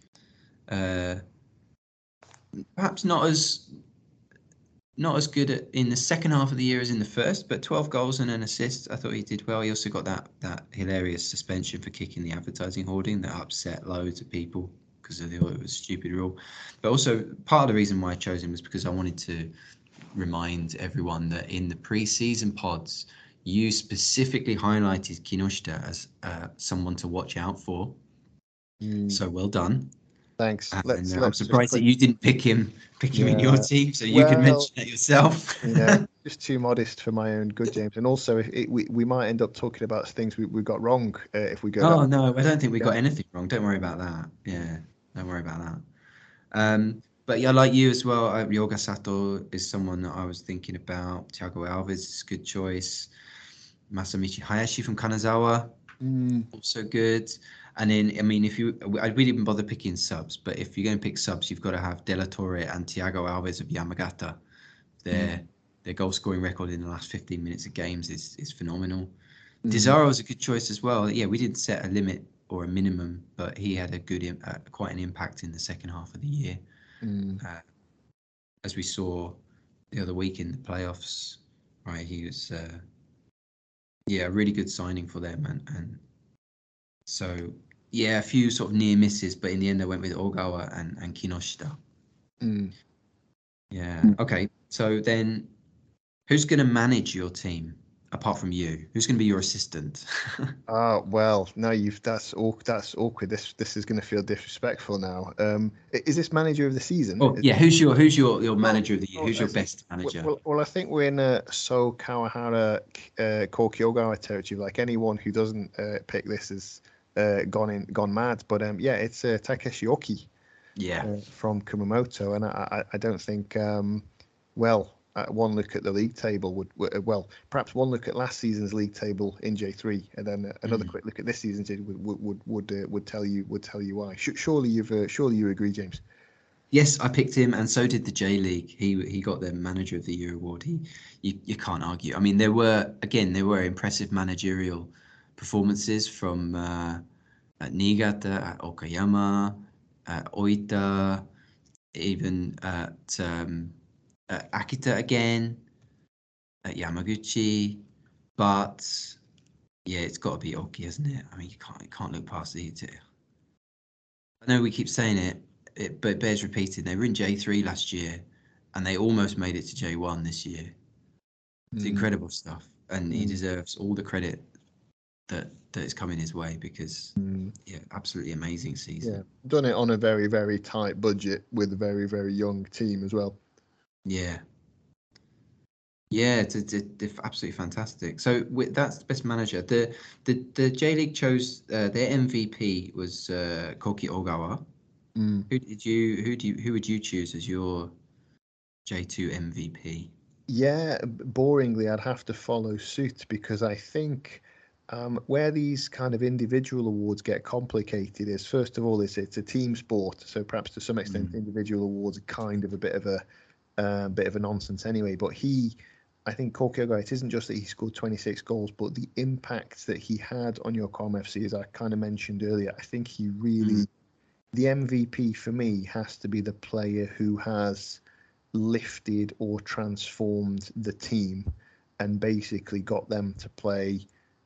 Perhaps not as good in the second half of the year as in the first, but 12 goals and an assist. I thought he did well. He also got that hilarious suspension for kicking the advertising hoarding that upset loads of people because they thought it was a stupid rule. But also part of the reason why I chose him was because I wanted to remind everyone that in the pre-season pods, you specifically highlighted Kinoshita as someone to watch out for. So well done. Thanks. I'm surprised that you didn't pick him in your team, so you can mention it yourself. Just too modest for my own good, James. And also, we might end up talking about things we got wrong if we go. Oh no, I don't think we got anything wrong. Don't worry about that. Yeah, don't worry about that. But yeah, like you as well, Ryoga Sato is someone that I was thinking about. Thiago Alves is a good choice. Masamichi Hayashi from Kanazawa, also good. And then, I mean, I really didn't bother picking subs, but if you're going to pick subs, you've got to have De La Torre and Thiago Alves of Yamagata. Their goal scoring record in the last 15 minutes of games is phenomenal. Disaro is a good choice as well. Yeah, we didn't set a limit or a minimum, but he had a good, quite an impact in the second half of the year. As we saw the other week in the playoffs, right? He was, a really good signing for them, and so a few sort of near misses, but in the end I went with Ogawa and Kinoshita. Yeah. Okay. So then, who's going to manage your team? apart from you? Who's going to be your assistant? Well, no, that's awkward. This is going to feel disrespectful now. Is this manager of the season? Oh yeah, who's your manager of the year? Who's your best manager? Well, I think we're in So Kawahara, Kokyogawa territory. Like anyone who doesn't pick this has gone mad. But yeah, it's Takeshi Oki. Yeah. From Kumamoto, and I don't think one look at the league table would perhaps one look at last season's league table in J3 and then another quick look at this season's would tell you why. Surely you agree, James? Yes, I picked him, and so did the J League. He got the Manager of the Year award. You can't argue. I mean, there were impressive managerial performances from at Niigata, at Okayama, at Oita, even at Akita again, at Yamaguchi, but yeah, it's got to be Oki, hasn't it? I mean, you can't look past these two. I know we keep saying it, but it bears repeating. They were in J3 last year, and they almost made it to J1 this year. It's incredible stuff, and he deserves all the credit that is coming his way because yeah, absolutely amazing season. Yeah, done it on a very, very tight budget with a very, very young team as well. Yeah. Yeah, it's absolutely fantastic. So that's the best manager. The J League chose their MVP was Koki Ogawa. Who would you choose as your J2 MVP? Yeah, boringly, I'd have to follow suit because I think where these kind of individual awards get complicated is, first of all, it's a team sport, so perhaps to some extent individual awards are kind of a bit of a nonsense anyway. But I think Kokyoga, it isn't just that he scored 26 goals, but the impact that he had on Yokohama FC, as I kind of mentioned earlier, I think he really, the MVP for me has to be the player who has lifted or transformed the team and basically got them to play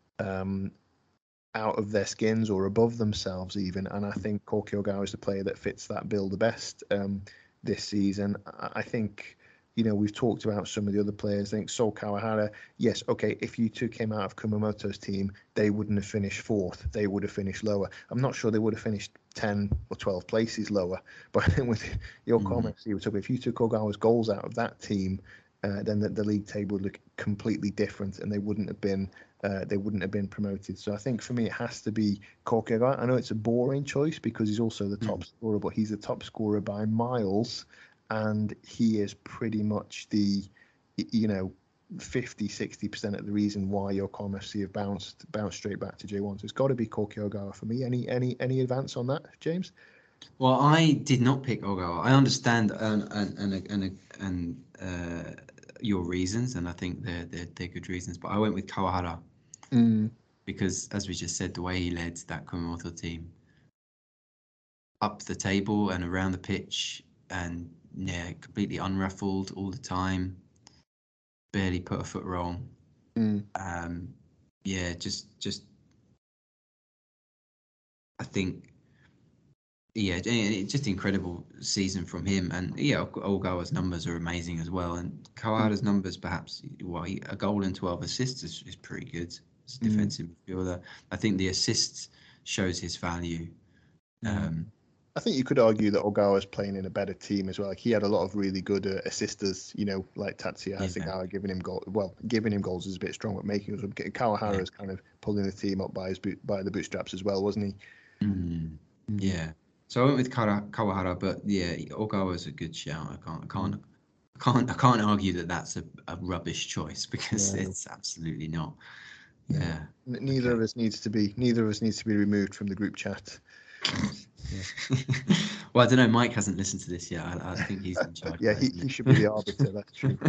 out of their skins or above themselves even. And I think Kokyoga is the player that fits that bill the best this season. I think, we've talked about some of the other players. I think Sol Kawahara, yes, okay, if you took him out of Kumamoto's team, they wouldn't have finished fourth. They would have finished lower. I'm not sure they would have finished 10 or 12 places lower. But I think with your comments, if you took Ogawa's goals out of that team, then the league table would look completely different, and they wouldn't have been promoted. So I think for me, it has to be Kokyoga. I know it's a boring choice because he's also the top scorer, but he's the top scorer by miles. And he is pretty much the, 50-60% of the reason why Yokohama FC have bounced straight back to J1. So it's got to be Koki Ogawa for me. Any advance on that, James? Well, I did not pick Ogawa. I understand and your reasons, and I think they're good reasons. But I went with Kawahara because, as we just said, the way he led that Kumamoto team up the table and around the pitch, and yeah, completely unruffled all the time, barely put a foot wrong. Yeah, just I think, yeah, just incredible season from him. And yeah, Ogawa's numbers are amazing as well. And Kawahara's numbers, perhaps, a goal and 12 assists is pretty good as a defensive midfielder. I think the assists shows his value. I think you could argue that Ogawa's playing in a better team as well. Like he had a lot of really good assisters, like Tatsuya Hasegawa giving him goals. Well, giving him goals is a bit strong, but making us. Kawahara's kind of pulling the team up by the bootstraps as well, wasn't he? Yeah. So I went with Kawahara, but yeah, Ogawa's a good shout. I can't argue that that's a rubbish choice because it's absolutely not. Yeah. Neither of us needs to be removed from the group chat. Well, I don't know. Mike hasn't listened to this yet. I think he's in charge. Yeah, he should be the arbiter. That's true.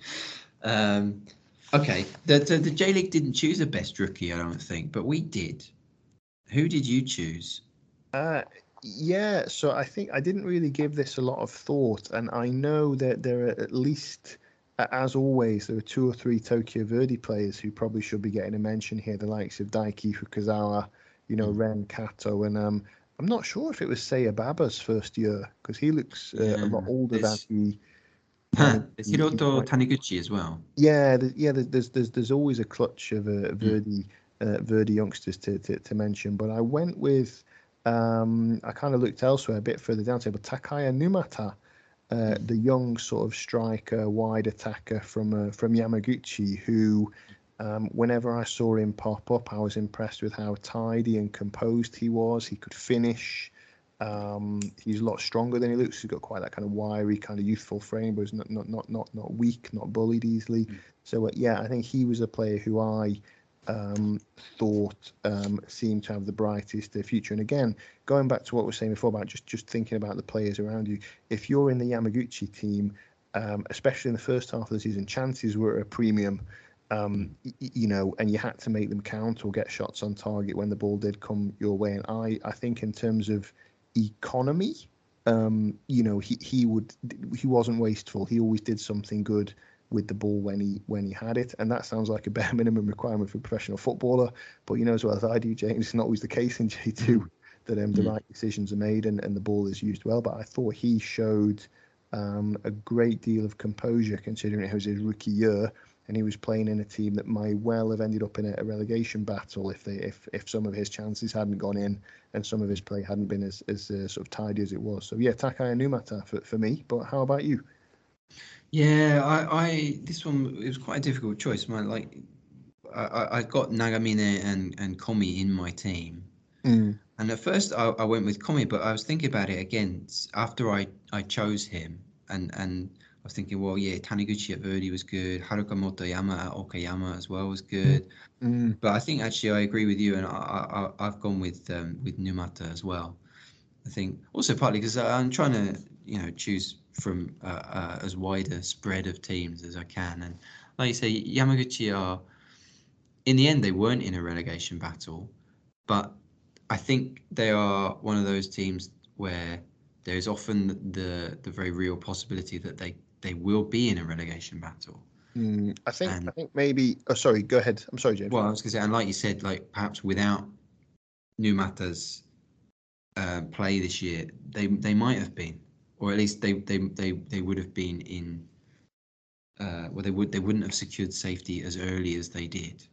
Okay. The J League didn't choose a best rookie, I don't think, but we did. Who did you choose? Yeah, so I think I didn't really give this a lot of thought, and I know that there are at least, as always, there are 2 or 3 Tokyo Verdy players who probably should be getting a mention here, the likes of Daiki Fukazawa, Ren Kato, and I'm not sure if it was Seiya Baba's first year because he looks a lot older than There's Hiroto Taniguchi as well. Yeah, there's always a clutch of Verdi youngsters to mention, but I went with I kind of looked elsewhere a bit further down table. Takaya Numata, the young sort of striker, wide attacker from Yamaguchi, who whenever I saw him pop up, I was impressed with how tidy and composed he was. He could finish. He's a lot stronger than he looks. He's got quite that kind of wiry, kind of youthful frame, but he's not weak, not bullied easily. So yeah, I think he was a player who I thought seemed to have the brightest future. And again, going back to what we were saying before about just thinking about the players around you, if you're in the Yamaguchi team, especially in the first half of the season, chances were at a premium. And you had to make them count or get shots on target when the ball did come your way. And I think in terms of economy, he wasn't wasteful. He always did something good with the ball when he had it, and that sounds like a bare minimum requirement for a professional footballer. But you know as well as I do, James, it's not always the case in J2 that the right decisions are made and the ball is used well. But I thought he showed a great deal of composure considering it was his rookie year. And he was playing in a team that might well have ended up in a relegation battle if some of his chances hadn't gone in and some of his play hadn't been as sort of tidy as it was. So yeah, Takaya Numata for me. But how about you? Yeah, I this one, it was quite a difficult choice. I got Nagamine and Komi in my team, and at first I went with Komi, but I was thinking about it again after I chose him, and I was thinking, well, yeah, Taniguchi at Verdi was good. Haruka Motoyama at Okayama as well was good. But I think actually I agree with you, and I've gone with Numata as well. I think also partly because I'm trying to choose from as wide a spread of teams as I can, and like you say, Yamaguchi are in the end they weren't in a relegation battle, but I think they are one of those teams where there is often the very real possibility that they will be in a relegation battle. I think maybe. Oh, sorry. Go ahead. I'm sorry, James. Well, I was going to say, and like you said, like perhaps without Numata's play this year, they might have been, or at least they would have been in. Well, they wouldn't have secured safety as early as they did.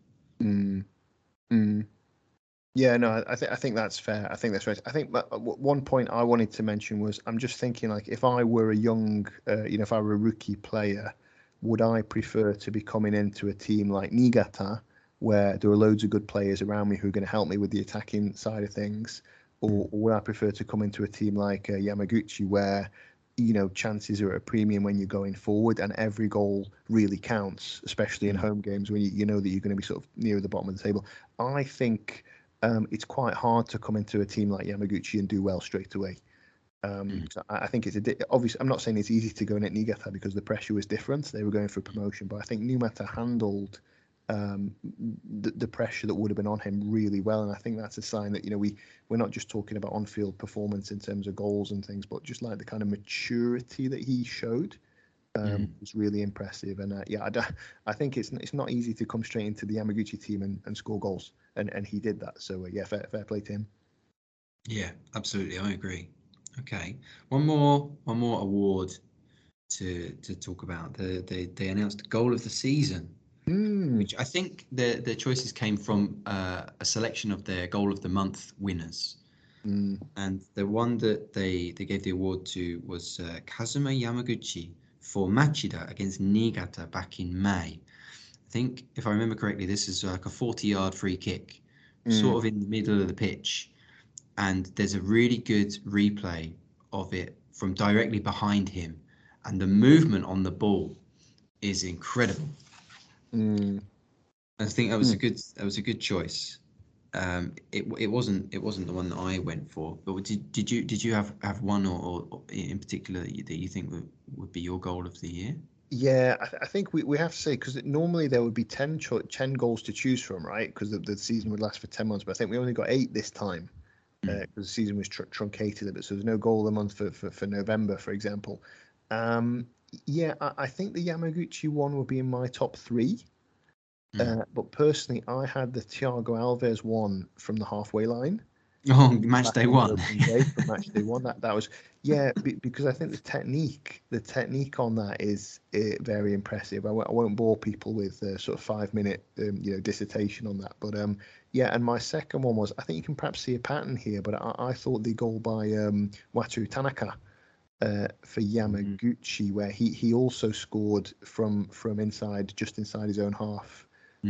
Yeah, no, I think that's fair. I think that's right. I think one point I wanted to mention was I'm just thinking like if I were a young, if I were a rookie player, would I prefer to be coming into a team like Niigata, where there are loads of good players around me who are going to help me with the attacking side of things, or would I prefer to come into a team like Yamaguchi, where chances are at a premium when you're going forward and every goal really counts, especially in home games when you know that you're going to be sort of near the bottom of the table. I think it's quite hard to come into a team like Yamaguchi and do well straight away. So I think it's obviously. I'm not saying it's easy to go in at Niigata because the pressure was different. They were going for promotion, but I think Numata handled the pressure that would have been on him really well, and I think that's a sign that we're not just talking about on-field performance in terms of goals and things, but just like the kind of maturity that he showed was really impressive. And I think it's not easy to come straight into the Yamaguchi team and score goals, and he did that. So yeah, fair play to him. Yeah, absolutely, I agree. Okay, one more award to talk about. They announced goal of the season, which I think the choices came from a selection of their goal of the month winners. And the one that they gave the award to was Kazuma Yamaguchi for Machida against Niigata back in May. I think, if I remember correctly, this is like a 40-yard free kick, sort of in the middle of the pitch. And there's a really good replay of it from directly behind him. And the movement on the ball is incredible. I think that was a good choice. It wasn't the one that I went for, but did you have one or in particular that you think would be your goal of the year? Yeah, I think we have to say, because normally there would be 10 goals to choose from, right? Because the season would last for 10 months, but I think we only got 8 this time because the season was truncated a bit. So there's no goal a month for November, for example. Yeah, I think the Yamaguchi one would be in my top 3. But personally, I had the Thiago Alves one from the halfway line. Oh, match day back on the one. opening day for match day one. That was because I think the technique on that is very impressive. I won't bore people with sort of 5 minute dissertation on that, but and my second one was, I think you can perhaps see a pattern here, but I thought the goal by Wataru Tanaka for Yamaguchi, where he also scored from inside, just inside his own half.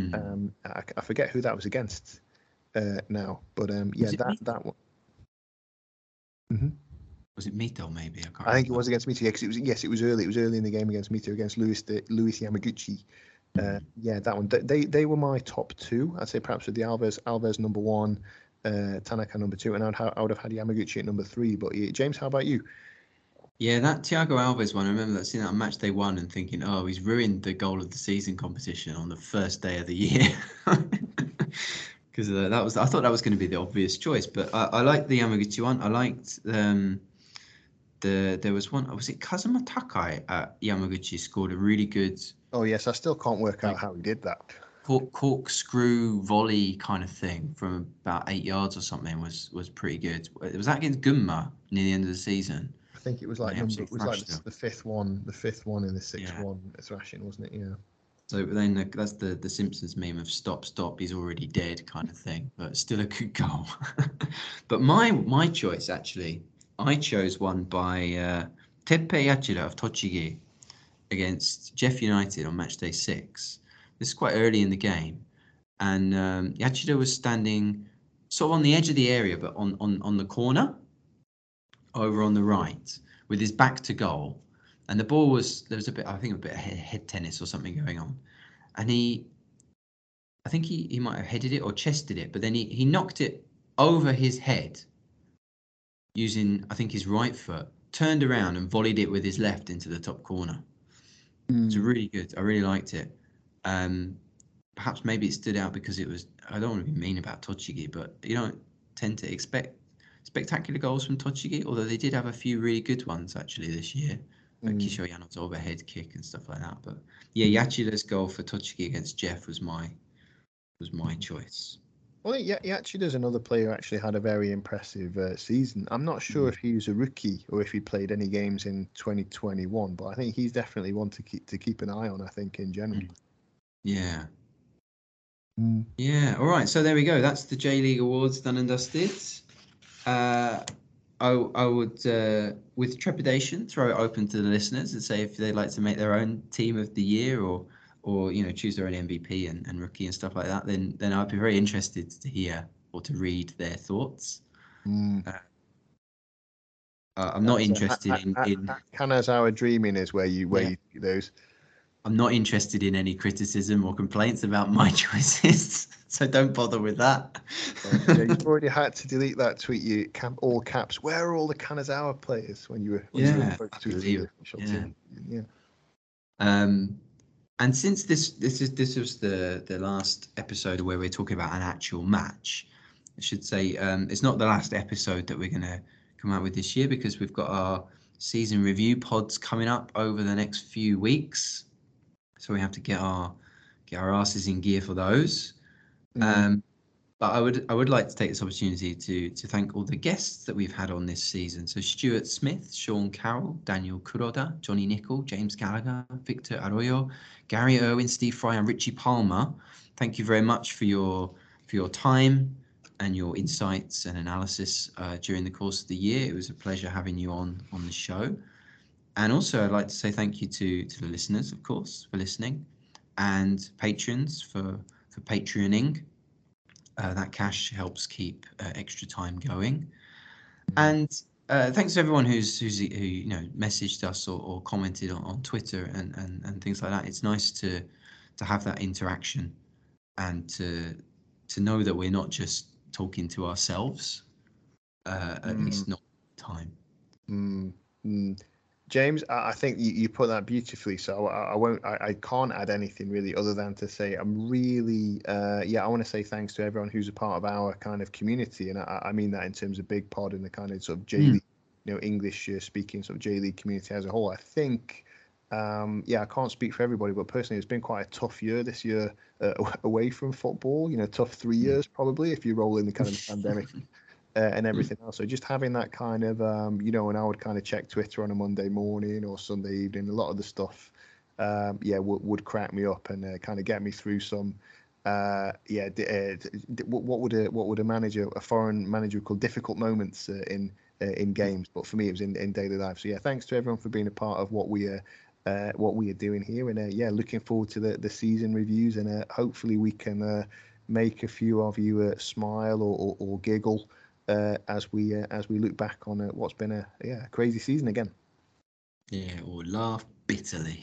I forget who that was against now, but that one. Mm-hmm. Was it Mito? Maybe I think it was against Mito. Because it was early. It was early in the game against Mito, against Luis Yamaguchi. That one. They were my top two. I'd say perhaps with the Alves number one, Tanaka number two, and I would have had Yamaguchi at number three. But James, how about you? Yeah, that Thiago Alves one. I remember seeing that on match day one and thinking, oh, he's ruined the goal of the season competition on the first day of the year. Because I thought that was going to be the obvious choice, but I liked the Yamaguchi one. I liked there was one. Was it Kazuma Takai at Yamaguchi scored a really good. Oh yes, I still can't work out how he did that. Corkscrew volley kind of thing from about 8 yards or something was pretty good. Was that against Gunma near the end of the season? I think it was like the fifth one in the sixth one thrashing, wasn't it? Yeah. So then that's the Simpsons meme of stop, he's already dead kind of thing, but still a good goal. But my choice, actually, I chose one by Teppei Yachida of Tochigi against Jeff United on match day 6. This is quite early in the game, and Yachida was standing sort of on the edge of the area, but on the corner over on the right with his back to goal. And the ball there was a bit of head tennis or something going on. And I think he might have headed it or chested it, but then he knocked it over his head using, I think, his right foot, turned around and volleyed it with his left into the top corner. It's really good. I really liked it. Perhaps maybe it stood out because it was, I don't want to be mean about Tochigi, but you don't tend to expect spectacular goals from Tochigi, although they did have a few really good ones actually this year, like Kishore Yano's overhead kick and stuff like that. But yeah, Yachida's goal for Tochigi against Jeff was my choice. Well, Yachida's another player who actually had a very impressive season. I'm not sure if he was a rookie or if he played any games in 2021, but I think he's definitely one to keep an eye on, I think, in general. Yeah. Yeah. All right. So there we go. That's the J League Awards done and dusted. I would, with trepidation, throw it open to the listeners and say if they'd like to make their own team of the year or choose their own MVP and rookie and stuff like that. Then I'd be very interested to hear or to read their thoughts. I'm not interested in Kanazawa Dreaming is where you do those. I'm not interested in any criticism or complaints about my choices, so don't bother with that. You've already had to delete that tweet. All caps. Where are all the Kanazawa players when you were you were team? Yeah. And since this was the last episode where we're talking about an actual match, I should say it's not the last episode that we're going to come out with this year, because we've got our season review pods coming up over the next few weeks. So we have to get our asses in gear for those. But I would like to take this opportunity to thank all the guests that we've had on this season. So Stuart Smith, Sean Carroll, Daniel Kuroda, Johnny Nicol, James Gallagher, Victor Arroyo, Gary Irwin, Steve Fry, and Richie Palmer. Thank you very much for your time and your insights and analysis during the course of the year. It was a pleasure having you on the show. And also, I'd like to say thank you to the listeners, of course, for listening, and patrons for Patreoning. That cash helps keep extra time going. And thanks to everyone who messaged us or commented on Twitter and things like that. It's nice to have that interaction and to know that we're not just talking to ourselves, at least not time. James, I think you put that beautifully. So I can't add anything really other than to say I'm really, I want to say thanks to everyone who's a part of our kind of community. And I mean that in terms of Big Pod and the kind of sort of J League, English speaking sort of J League community as a whole. I think, I can't speak for everybody, but personally, it's been quite a tough year this year away from football, tough 3 years probably if you roll in the kind of pandemic and everything else. So just having that kind of, and I would kind of check Twitter on a Monday morning or Sunday evening. A lot of the stuff, would crack me up and kind of get me through some. What would a foreign manager call difficult moments in games? But for me, it was in daily life. So thanks to everyone for being a part of what we are doing here, and looking forward to the season reviews, and hopefully we can make a few of you smile or giggle as we look back on what's been a crazy season again. Yeah, or laugh bitterly.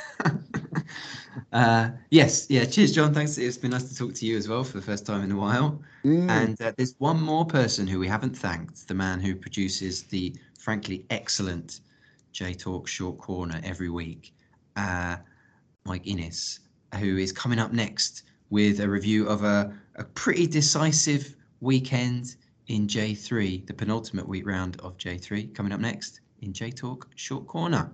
Cheers, John. Thanks. It's been nice to talk to you as well for the first time in a while. And there's one more person who we haven't thanked, the man who produces the frankly excellent J-Talk Short Corner every week, Mike Innes, who is coming up next with a review of a pretty decisive weekend in J3, the penultimate week round of J3, coming up next in J-Talk Short Corner.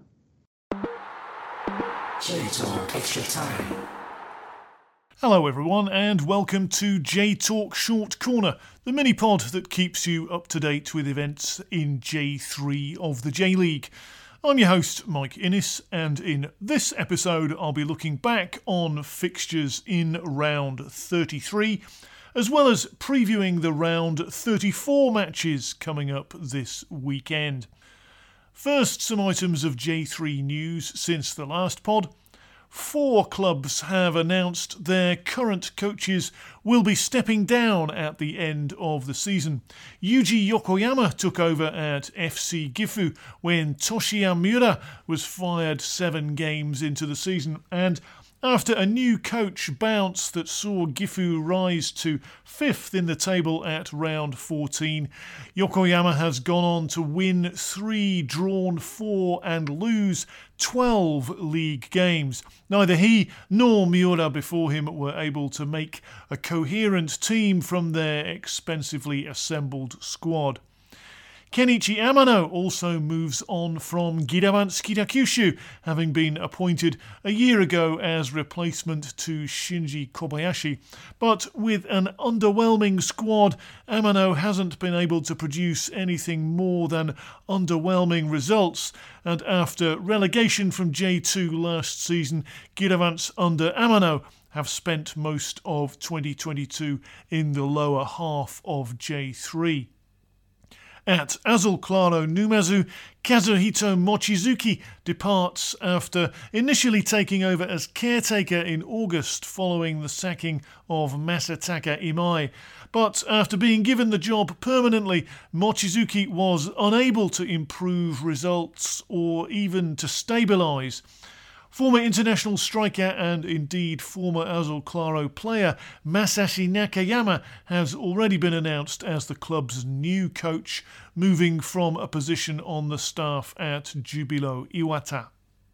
J-Talk Extra Time. Hello everyone and welcome to J-Talk Short Corner, the mini-pod that keeps you up to date with events in J3 of the J-League. I'm your host, Mike Innes, and in this episode I'll be looking back on fixtures in round 33, as well as previewing the round 34 matches coming up this weekend. First, some items of J3 news since the last pod. 4 clubs have announced their current coaches will be stepping down at the end of the season. Yuji Yokoyama took over at FC Gifu when Toshiya Miura was fired 7 games into the season, and after a new coach bounce that saw Gifu rise to 5th in the table at round 14, Yokoyama has gone on to win 3, drawn 4 and lose 12 league games. Neither he nor Miura before him were able to make a coherent team from their expensively assembled squad. Kenichi Amano also moves on from Giravans Kitakyushu, having been appointed a year ago as replacement to Shinji Kobayashi. But with an underwhelming squad, Amano hasn't been able to produce anything more than underwhelming results, and after relegation from J2 last season, Giravans under Amano have spent most of 2022 in the lower half of J3. At Azul Claro Numazu, Kazuhito Mochizuki departs after initially taking over as caretaker in August following the sacking of Masataka Imai. But after being given the job permanently, Mochizuki was unable to improve results or even to stabilise. Former international striker and indeed former Azul Claro player Masashi Nakayama has already been announced as the club's new coach, moving from a position on the staff at Jubilo Iwata.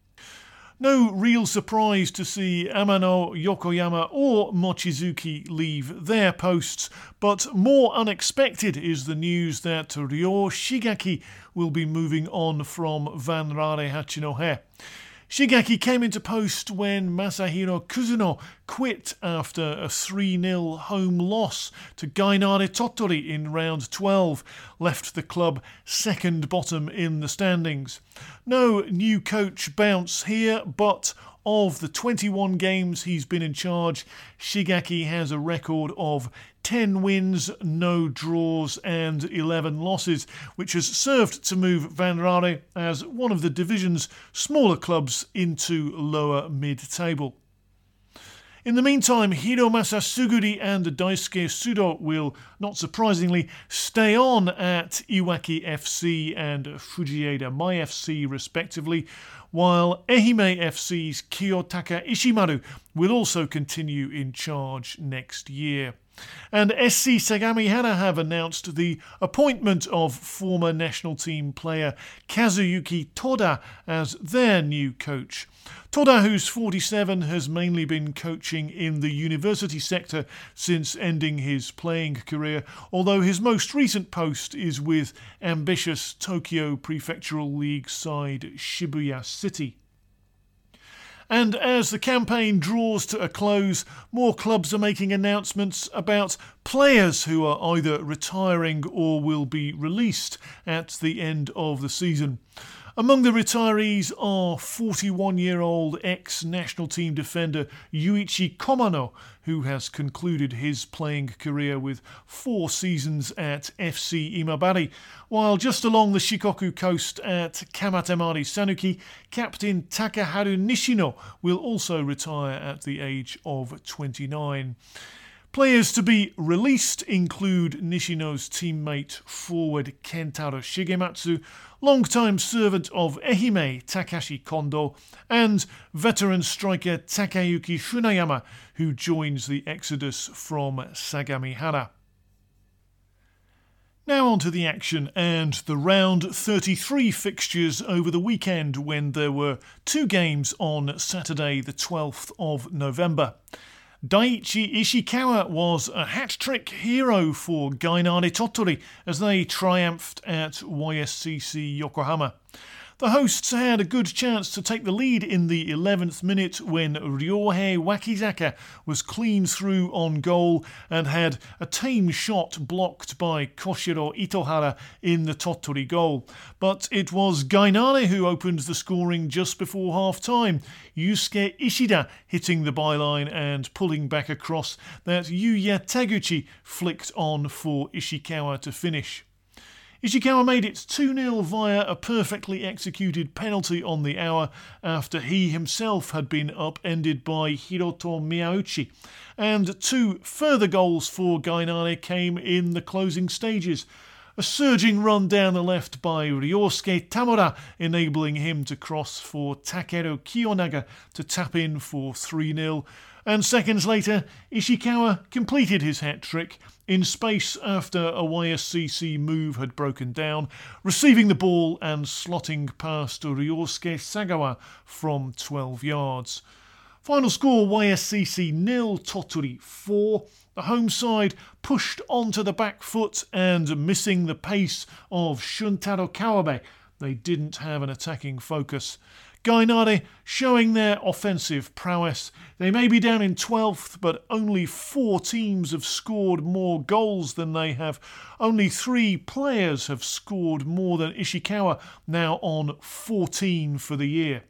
No real surprise to see Amano, Yokoyama or Mochizuki leave their posts, but more unexpected is the news that Ryo Shigaki will be moving on from Vanrare Hachinohe. Shigaki came into post when Masahiro Kuzuno quit after a 3-0 home loss to Gainare Tottori in round 12, left the club second bottom in the standings. No new coach bounce here, but of the 21 games he's been in charge, Shigaki has a record of 10 wins, no draws and 11 losses, which has served to move Vanrare as one of the division's smaller clubs into lower mid-table. In the meantime, Hiromasa Suguri and Daisuke Sudo will, not surprisingly, stay on at Iwaki FC and Fujieda Mai FC respectively, while Ehime FC's Kiyotaka Ishimaru will also continue in charge next year. And SC Sagamihara have announced the appointment of former national team player Kazuyuki Toda as their new coach. Toda, who's 47, has mainly been coaching in the university sector since ending his playing career, although his most recent post is with ambitious Tokyo Prefectural League side Shibuya City. And as the campaign draws to a close, more clubs are making announcements about players who are either retiring or will be released at the end of the season. Among the retirees are 41-year-old ex-national team defender Yuichi Komano, who has concluded his playing career with 4 seasons at FC Imabari, while just along the Shikoku coast at Kamatamari Sanuki, captain Takaharu Nishino will also retire at the age of 29. Players to be released include Nishino's teammate forward Kentaro Shigematsu, long-time servant of Ehime Takashi Kondo, and veteran striker Takayuki Funayama, who joins the exodus from Sagamihara. Now on to the action and the round 33 fixtures over the weekend, when there were 2 games on Saturday the 12th of November. Daiichi Ishikawa was a hat-trick hero for Gainare Tottori as they triumphed at YSCC Yokohama. The hosts had a good chance to take the lead in the 11th minute when Ryohei Wakizaka was clean through on goal and had a tame shot blocked by Koshiro Itohara in the Tottori goal. But it was Gainare who opened the scoring just before half-time, Yusuke Ishida hitting the byline and pulling back across that Yuya Taguchi flicked on for Ishikawa to finish. Ishikawa made it 2-0 via a perfectly executed penalty on the hour after he himself had been upended by Hiroto Miyauchi, and 2 further goals for Gainare came in the closing stages. A surging run down the left by Ryosuke Tamura, enabling him to cross for Takeru Kiyonaga to tap in for 3-0, and seconds later Ishikawa completed his hat-trick in space after a YSCC move had broken down, receiving the ball and slotting past Ryosuke Sagawa from 12 yards. Final score YSCC 0, Tottori 4. The home side pushed onto the back foot and missing the pace of Shuntaro Kawabe, they didn't have an attacking focus. Gainare showing their offensive prowess. They may be down in 12th, but only 4 teams have scored more goals than they have. Only 3 players have scored more than Ishikawa, now on 14 for the year.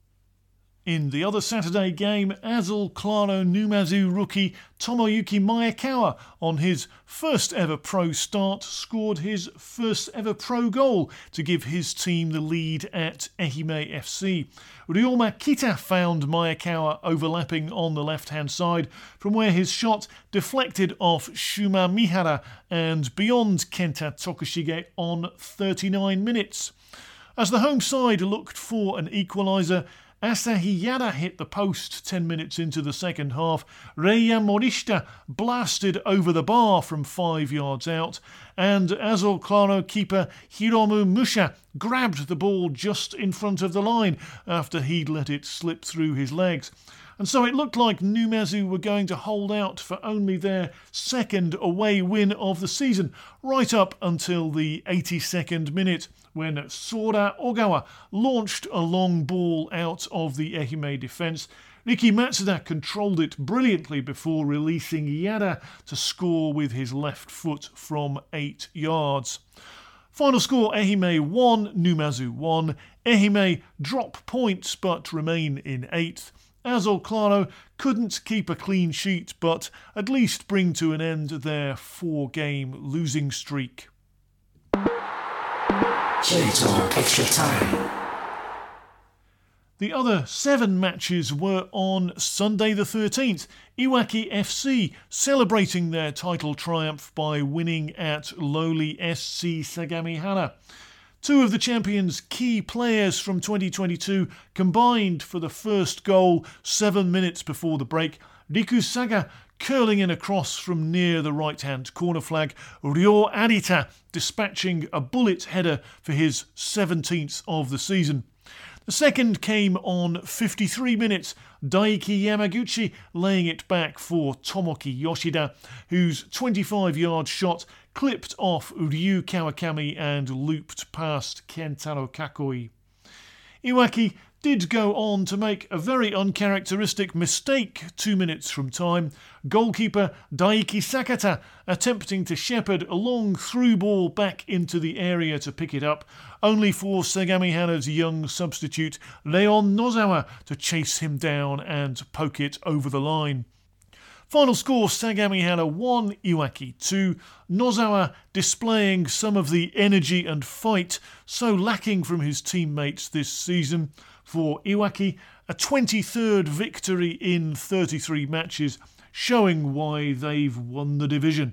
In the other Saturday game, Azul Claro Numazu rookie Tomoyuki Maekawa, on his first ever pro start, scored his first ever pro goal to give his team the lead at Ehime FC. Ryoma Kita found Maekawa overlapping on the left-hand side, from where his shot deflected off Shuma Mihara and beyond Kenta Tokushige on 39 minutes. As the home side looked for an equaliser, Asahi Yada hit the post 10 minutes into the second half. Reiya Morishita blasted over the bar from 5 yards out, and Azul Claro keeper Hiromu Musha grabbed the ball just in front of the line after he'd let it slip through his legs. And so it looked like Numazu were going to hold out for only their second away win of the season, right up until the 82nd minute, when Sora Ogawa launched a long ball out of the Ehime defence. Riki Matsuda controlled it brilliantly before releasing Yada to score with his left foot from 8 yards. Final score: Ehime 1, Numazu 1. Ehime drop points but remain in 8th. Azul Claro couldn't keep a clean sheet, but at least bring to an end their 4-game losing streak. J-Talk Extra Time. The other 7 matches were on Sunday the 13th. Iwaki FC celebrating their title triumph by winning at lowly SC Sagamihara. 2 of the champions' key players from 2022 combined for the first goal 7 minutes before the break. Riku Saga curling in a cross from near the right-hand corner flag. Ryo Arita dispatching a bullet header for his 17th of the season. The second came on 53 minutes, Daiki Yamaguchi laying it back for Tomoki Yoshida, whose 25-yard shot clipped off Ryu Kawakami and looped past Kentaro Kakoi. Iwaki did go on to make a very uncharacteristic mistake 2 minutes from time. Goalkeeper Daiki Sakata attempting to shepherd a long through ball back into the area to pick it up, only for Sagamihara's young substitute Leon Nozawa to chase him down and poke it over the line. Final score, Sagamihara 1, Iwaki 2. Nozawa displaying some of the energy and fight so lacking from his teammates this season. For Iwaki, a 23rd victory in 33 matches, showing why they've won the division.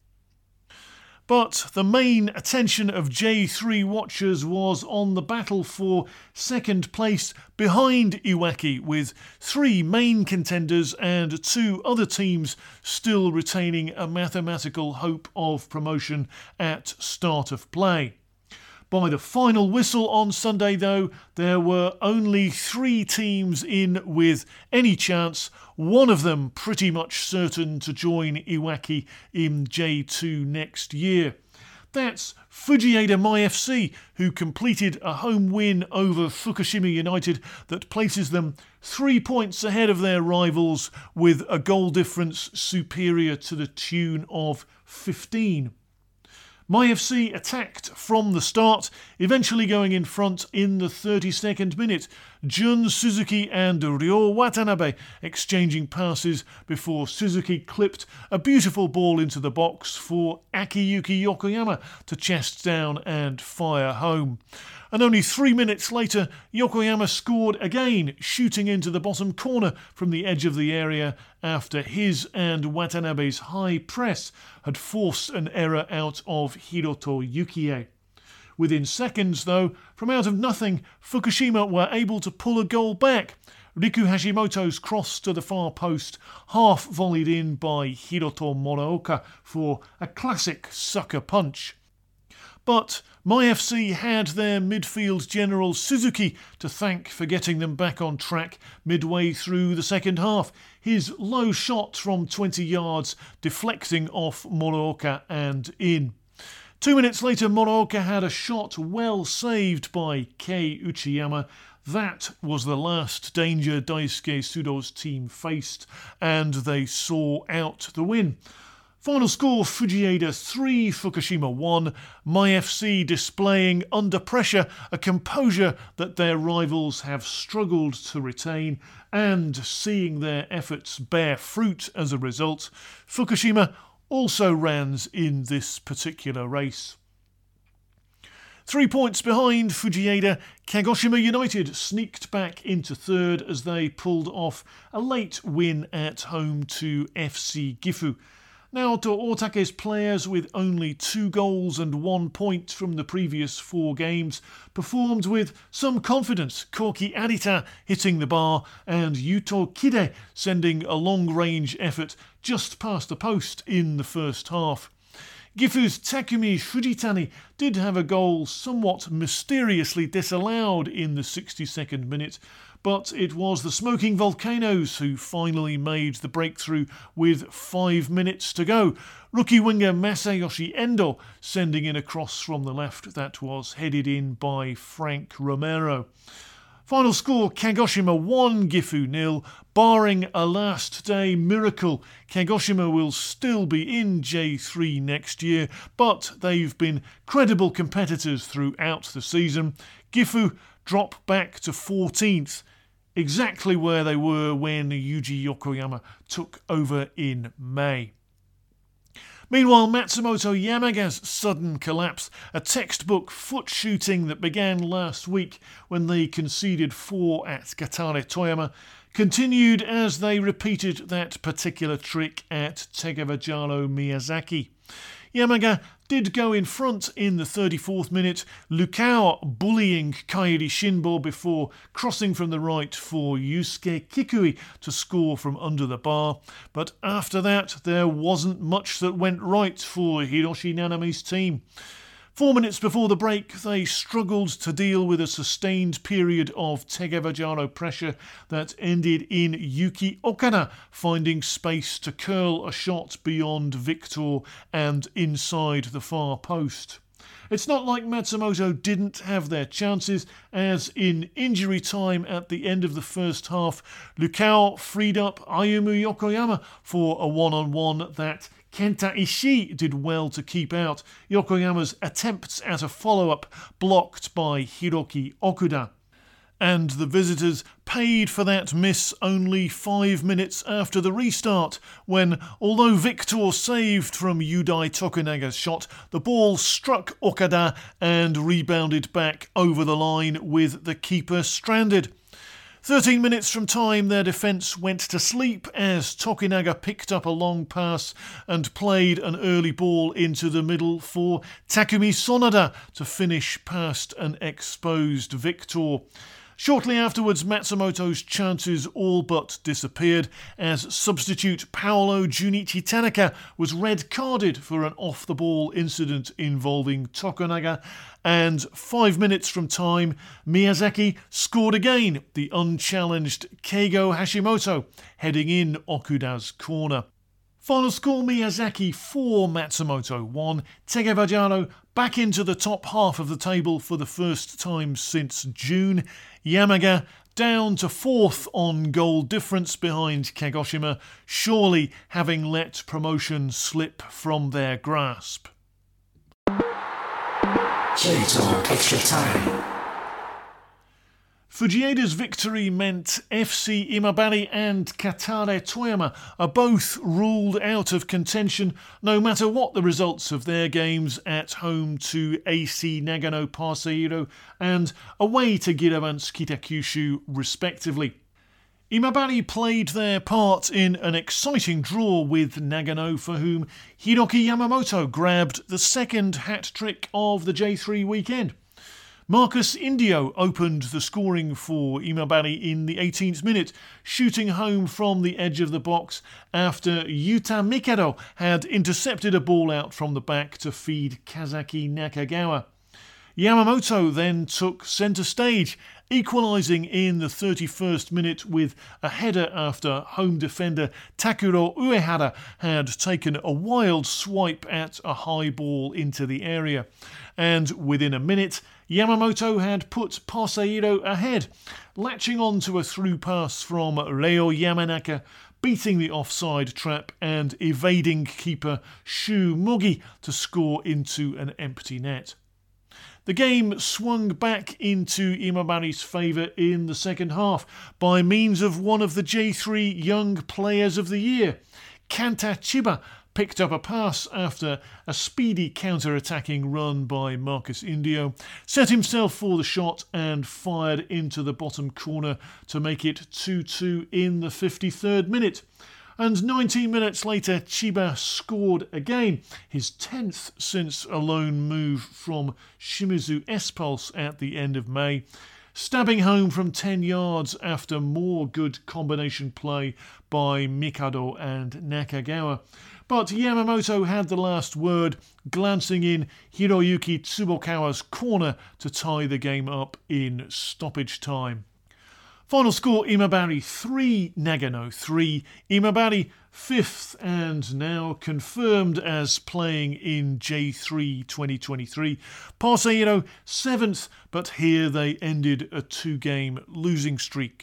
But the main attention of J3 watchers was on the battle for second place behind Iwaki, with 3 main contenders and 2 other teams still retaining a mathematical hope of promotion at start of play. By the final whistle on Sunday, though, there were only 3 teams in with any chance, one of them pretty much certain to join Iwaki in J2 next year. That's Fujieda MyFC, who completed a home win over Fukushima United that places them 3 points ahead of their rivals with a goal difference superior to the tune of 15. MyFC attacked from the start, eventually going in front in the 32nd minute. Jun Suzuki and Ryo Watanabe exchanging passes before Suzuki clipped a beautiful ball into the box for Akiyuki Yokoyama to chest down and fire home. And only 3 minutes later, Yokoyama scored again, shooting into the bottom corner from the edge of the area after his and Watanabe's high press had forced an error out of Hiroto Yukie. Within seconds, though, from out of nothing, Fukushima were able to pull a goal back. Riku Hashimoto's cross to the far post, half volleyed in by Hiroto Moraoka for a classic sucker punch. But MyFC had their midfield general Suzuki to thank for getting them back on track midway through the second half. His low shot from 20 yards deflecting off Moraoka and in. 2 minutes later, Moraoka had a shot well saved by Kei Uchiyama. That was the last danger Daisuke Sudo's team faced, and they saw out the win. Final score, Fujieda 3, Fukushima 1. MyFC displaying under pressure a composure that their rivals have struggled to retain, and seeing their efforts bear fruit as a result. Fukushima also ran in this particular race. 3 points behind Fujieda, Kagoshima United sneaked back into third as they pulled off a late win at home to FC Gifu. Now to Otake's players, with only 2 goals and 1 point from the previous 4 games, performed with some confidence. Koki Arita hitting the bar and Yuto Kide sending a long-range effort just past the post in the first half. Gifu's Takumi Fujitani did have a goal somewhat mysteriously disallowed in the 62nd minute, but it was the Smoking Volcanoes who finally made the breakthrough with 5 minutes to go. Rookie winger Masayoshi Endo sending in a cross from the left that was headed in by Frank Romero. Final score, Kagoshima 1, Gifu 0. Barring a last day miracle, Kagoshima will still be in J3 next year, but they've been credible competitors throughout the season. Gifu drop back to 14th, exactly where they were when Yuji Yokoyama took over in May. Meanwhile, Matsumoto Yamaga's sudden collapse, a textbook foot shooting that began last week when they conceded 4 at Gatare Toyama, continued as they repeated that particular trick at Tegavajaro Miyazaki. Yamaga did go in front in the 34th minute, Lukao bullying Kairi Shinbo before crossing from the right for Yusuke Kikui to score from under the bar. But after that, there wasn't much that went right for Hiroshi Nanami's team. 4 minutes before the break, they struggled to deal with a sustained period of Tegavajaro pressure that ended in Yuki Okada finding space to curl a shot beyond Victor and inside the far post. It's not like Matsumoto didn't have their chances, as in injury time at the end of the first half, Lukao freed up Ayumu Yokoyama for a one-on-one that Kenta Ishii did well to keep out Yokoyama's attempts at a follow-up blocked by Hiroki Okuda. And the visitors paid for that miss only 5 minutes after the restart, when, although Victor saved from Yudai Tokunaga's shot, the ball struck Okada and rebounded back over the line with the keeper stranded. 13 minutes from time, their defence went to sleep as Tokunaga picked up a long pass and played an early ball into the middle for Takumi Sonoda to finish past an exposed Victor. Shortly afterwards, Matsumoto's chances all but disappeared as substitute Paolo Junichi Tanaka was red-carded for an off-the-ball incident involving Tokunaga, and 5 minutes from time, Miyazaki scored again, the unchallenged Keigo Hashimoto, heading in Okuda's corner. Final score: Miyazaki 4, Matsumoto 1. Tegevajaro back into the top half of the table for the first time since June. Yamaga down to 4th on goal difference behind Kagoshima, surely having let promotion slip from their grasp. J-Talk Extra Time. Fujieda's victory meant FC Imabari and Katare Toyama are both ruled out of contention, no matter what the results of their games at home to AC Nagano Parceiro and away to Giravans Kitakyushu respectively. Imabari played their part in an exciting draw with Nagano, for whom Hiroki Yamamoto grabbed the second hat-trick of the J3 weekend. Marcus Indio opened the scoring for Imabari in the 18th minute, shooting home from the edge of the box after Yuta Mikado had intercepted a ball out from the back to feed Kazaki Nakagawa. Yamamoto then took centre stage, equalising in the 31st minute with a header after home defender Takuro Uehara had taken a wild swipe at a high ball into the area. And within a minute, Yamamoto had put Parceiro ahead, latching on to a through pass from Reo Yamanaka, beating the offside trap and evading keeper Shu Mogi to score into an empty net. The game swung back into Imabari's favour in the second half by means of one of the J3 Young Players of the Year. Kanta Chiba picked up a pass after a speedy counter-attacking run by Marcus Indio, set himself for the shot and fired into the bottom corner to make it 2-2 in the 53rd minute. And 19 minutes later, Chiba scored again, his 10th since a loan move from Shimizu S-Pulse at the end of May, stabbing home from 10 yards after more good combination play by Mikado and Nakagawa. But Yamamoto had the last word, glancing in Hiroyuki Tsubokawa's corner to tie the game up in stoppage time. Final score: Imabari 3, Nagano 3. Imabari 5th and now confirmed as playing in J3 2023. Parceiro 7th, but here they ended a 2-game losing streak.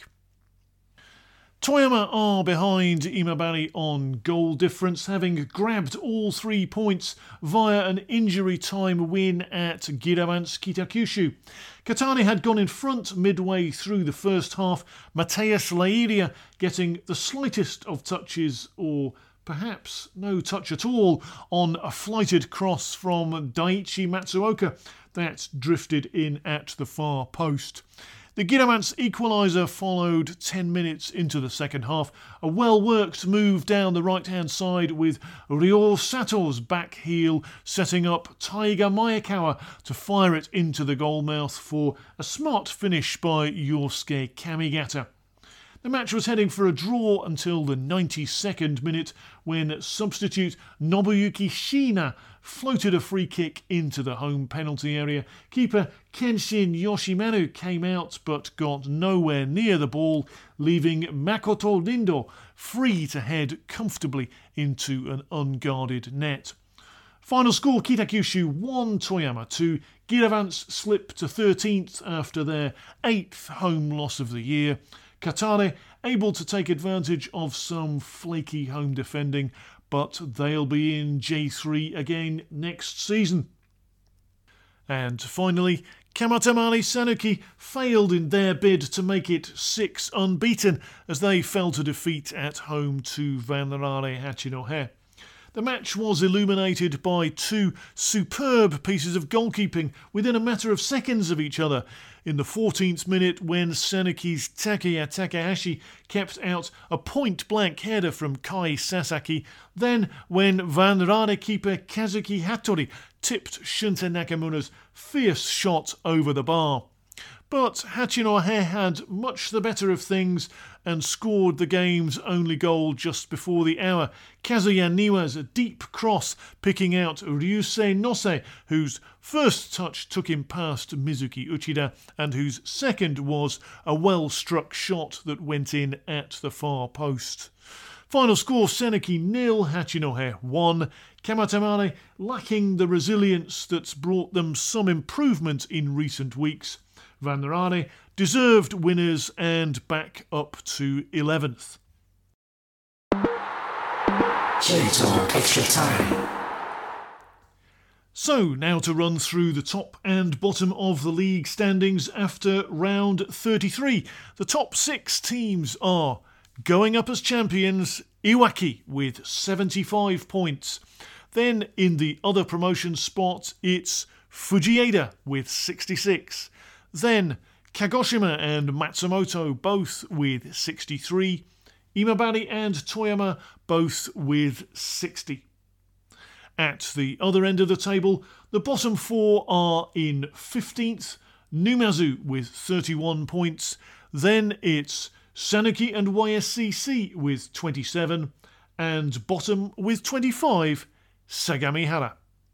Toyama are behind Imabari on goal difference, having grabbed all 3 points via an injury time win at Giravans Kitakyushu. Katane had gone in front midway through the first half, Mateus Leiria getting the slightest of touches, or perhaps no touch at all, on a flighted cross from Daichi Matsuoka that drifted in at the far post. The Giravans equaliser followed 10 minutes into the second half, a well-worked move down the right-hand side with Ryo Sato's back heel setting up Taiga Maekawa to fire it into the goalmouth for a smart finish by Yosuke Kamigata. The match was heading for a draw until the 92nd minute when substitute Nobuyuki Shiina floated a free kick into the home penalty area. Keeper Kenshin Yoshimanu came out but got nowhere near the ball, leaving Makoto Rindo free to head comfortably into an unguarded net. Final score, Kitakyushu 1, Toyama 2. Giravants slip to 13th after their 8th home loss of the year. Katare able to take advantage of some flaky home defending, but they'll be in J3 again next season. And finally, Kamatamare Sanuki failed in their bid to make it 6 unbeaten as they fell to defeat at home to Vanrare Hachinohe. The match was illuminated by 2 superb pieces of goalkeeping within a matter of seconds of each other. In the 14th minute, when Sanuki's Takeya Takahashi kept out a point-blank header from Kai Sasaki, then when Vanrare keeper Kazuki Hattori tipped Shunta Nakamura's fierce shot over the bar. But Hachinohe had much the better of things and scored the game's only goal just before the hour. Kazuya Niwa's deep cross picking out Ryusei Nose, whose first touch took him past Mizuki Uchida and whose second was a well-struck shot that went in at the far post. Final score, Sanuki 0, Hachinohe 1. Kamatamare lacking the resilience that's brought them some improvement in recent weeks. Vanrare deserved winners and back up to 11th. J-Talk Extra Time. So now to run through the top and bottom of the league standings after round 33. The top 6 teams are going up as champions, Iwaki with 75 points. Then in the other promotion spot, it's Fujieda with 66. Then Kagoshima and Matsumoto both with 63. Imabari and Toyama both with 60. At the other end of the table, the bottom 4 are in 15th, Numazu with 31 points. Then it's Sanuki and YSCC with 27. And bottom with 25, Sagamihara.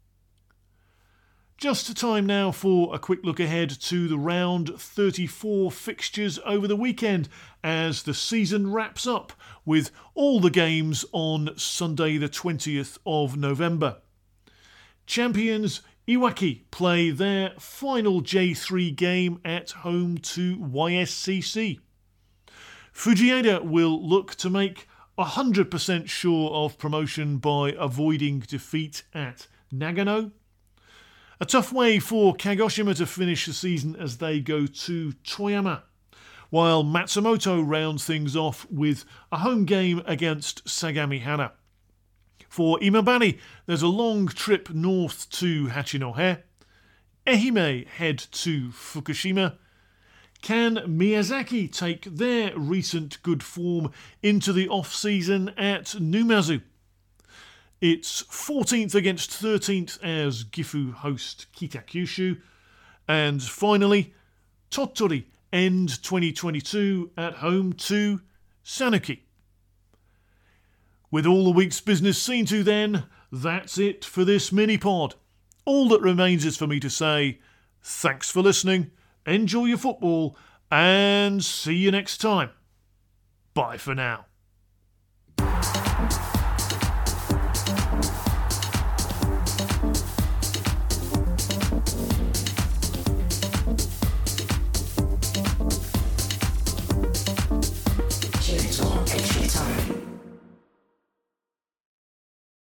Just time now for a quick look ahead to the round 34 fixtures over the weekend as the season wraps up with all the games on Sunday the 20th of November. Champions Iwaki play their final J3 game at home to YSCC. Fujieda will look to make 100% sure of promotion by avoiding defeat at Nagano. A tough way for Kagoshima to finish the season as they go to Toyama, while Matsumoto rounds things off with a home game against Sagamihara. For Imabari, there's a long trip north to Hachinohe. Ehime head to Fukushima. Can Miyazaki take their recent good form into the off-season at Numazu? It's 14th against 13th as Gifu host Kitakyushu. And finally, Tottori end 2022 at home to Sanuki. With all the week's business seen to then, that's it for this mini-pod. All that remains is for me to say thanks for listening, enjoy your football, and see you next time. Bye for now.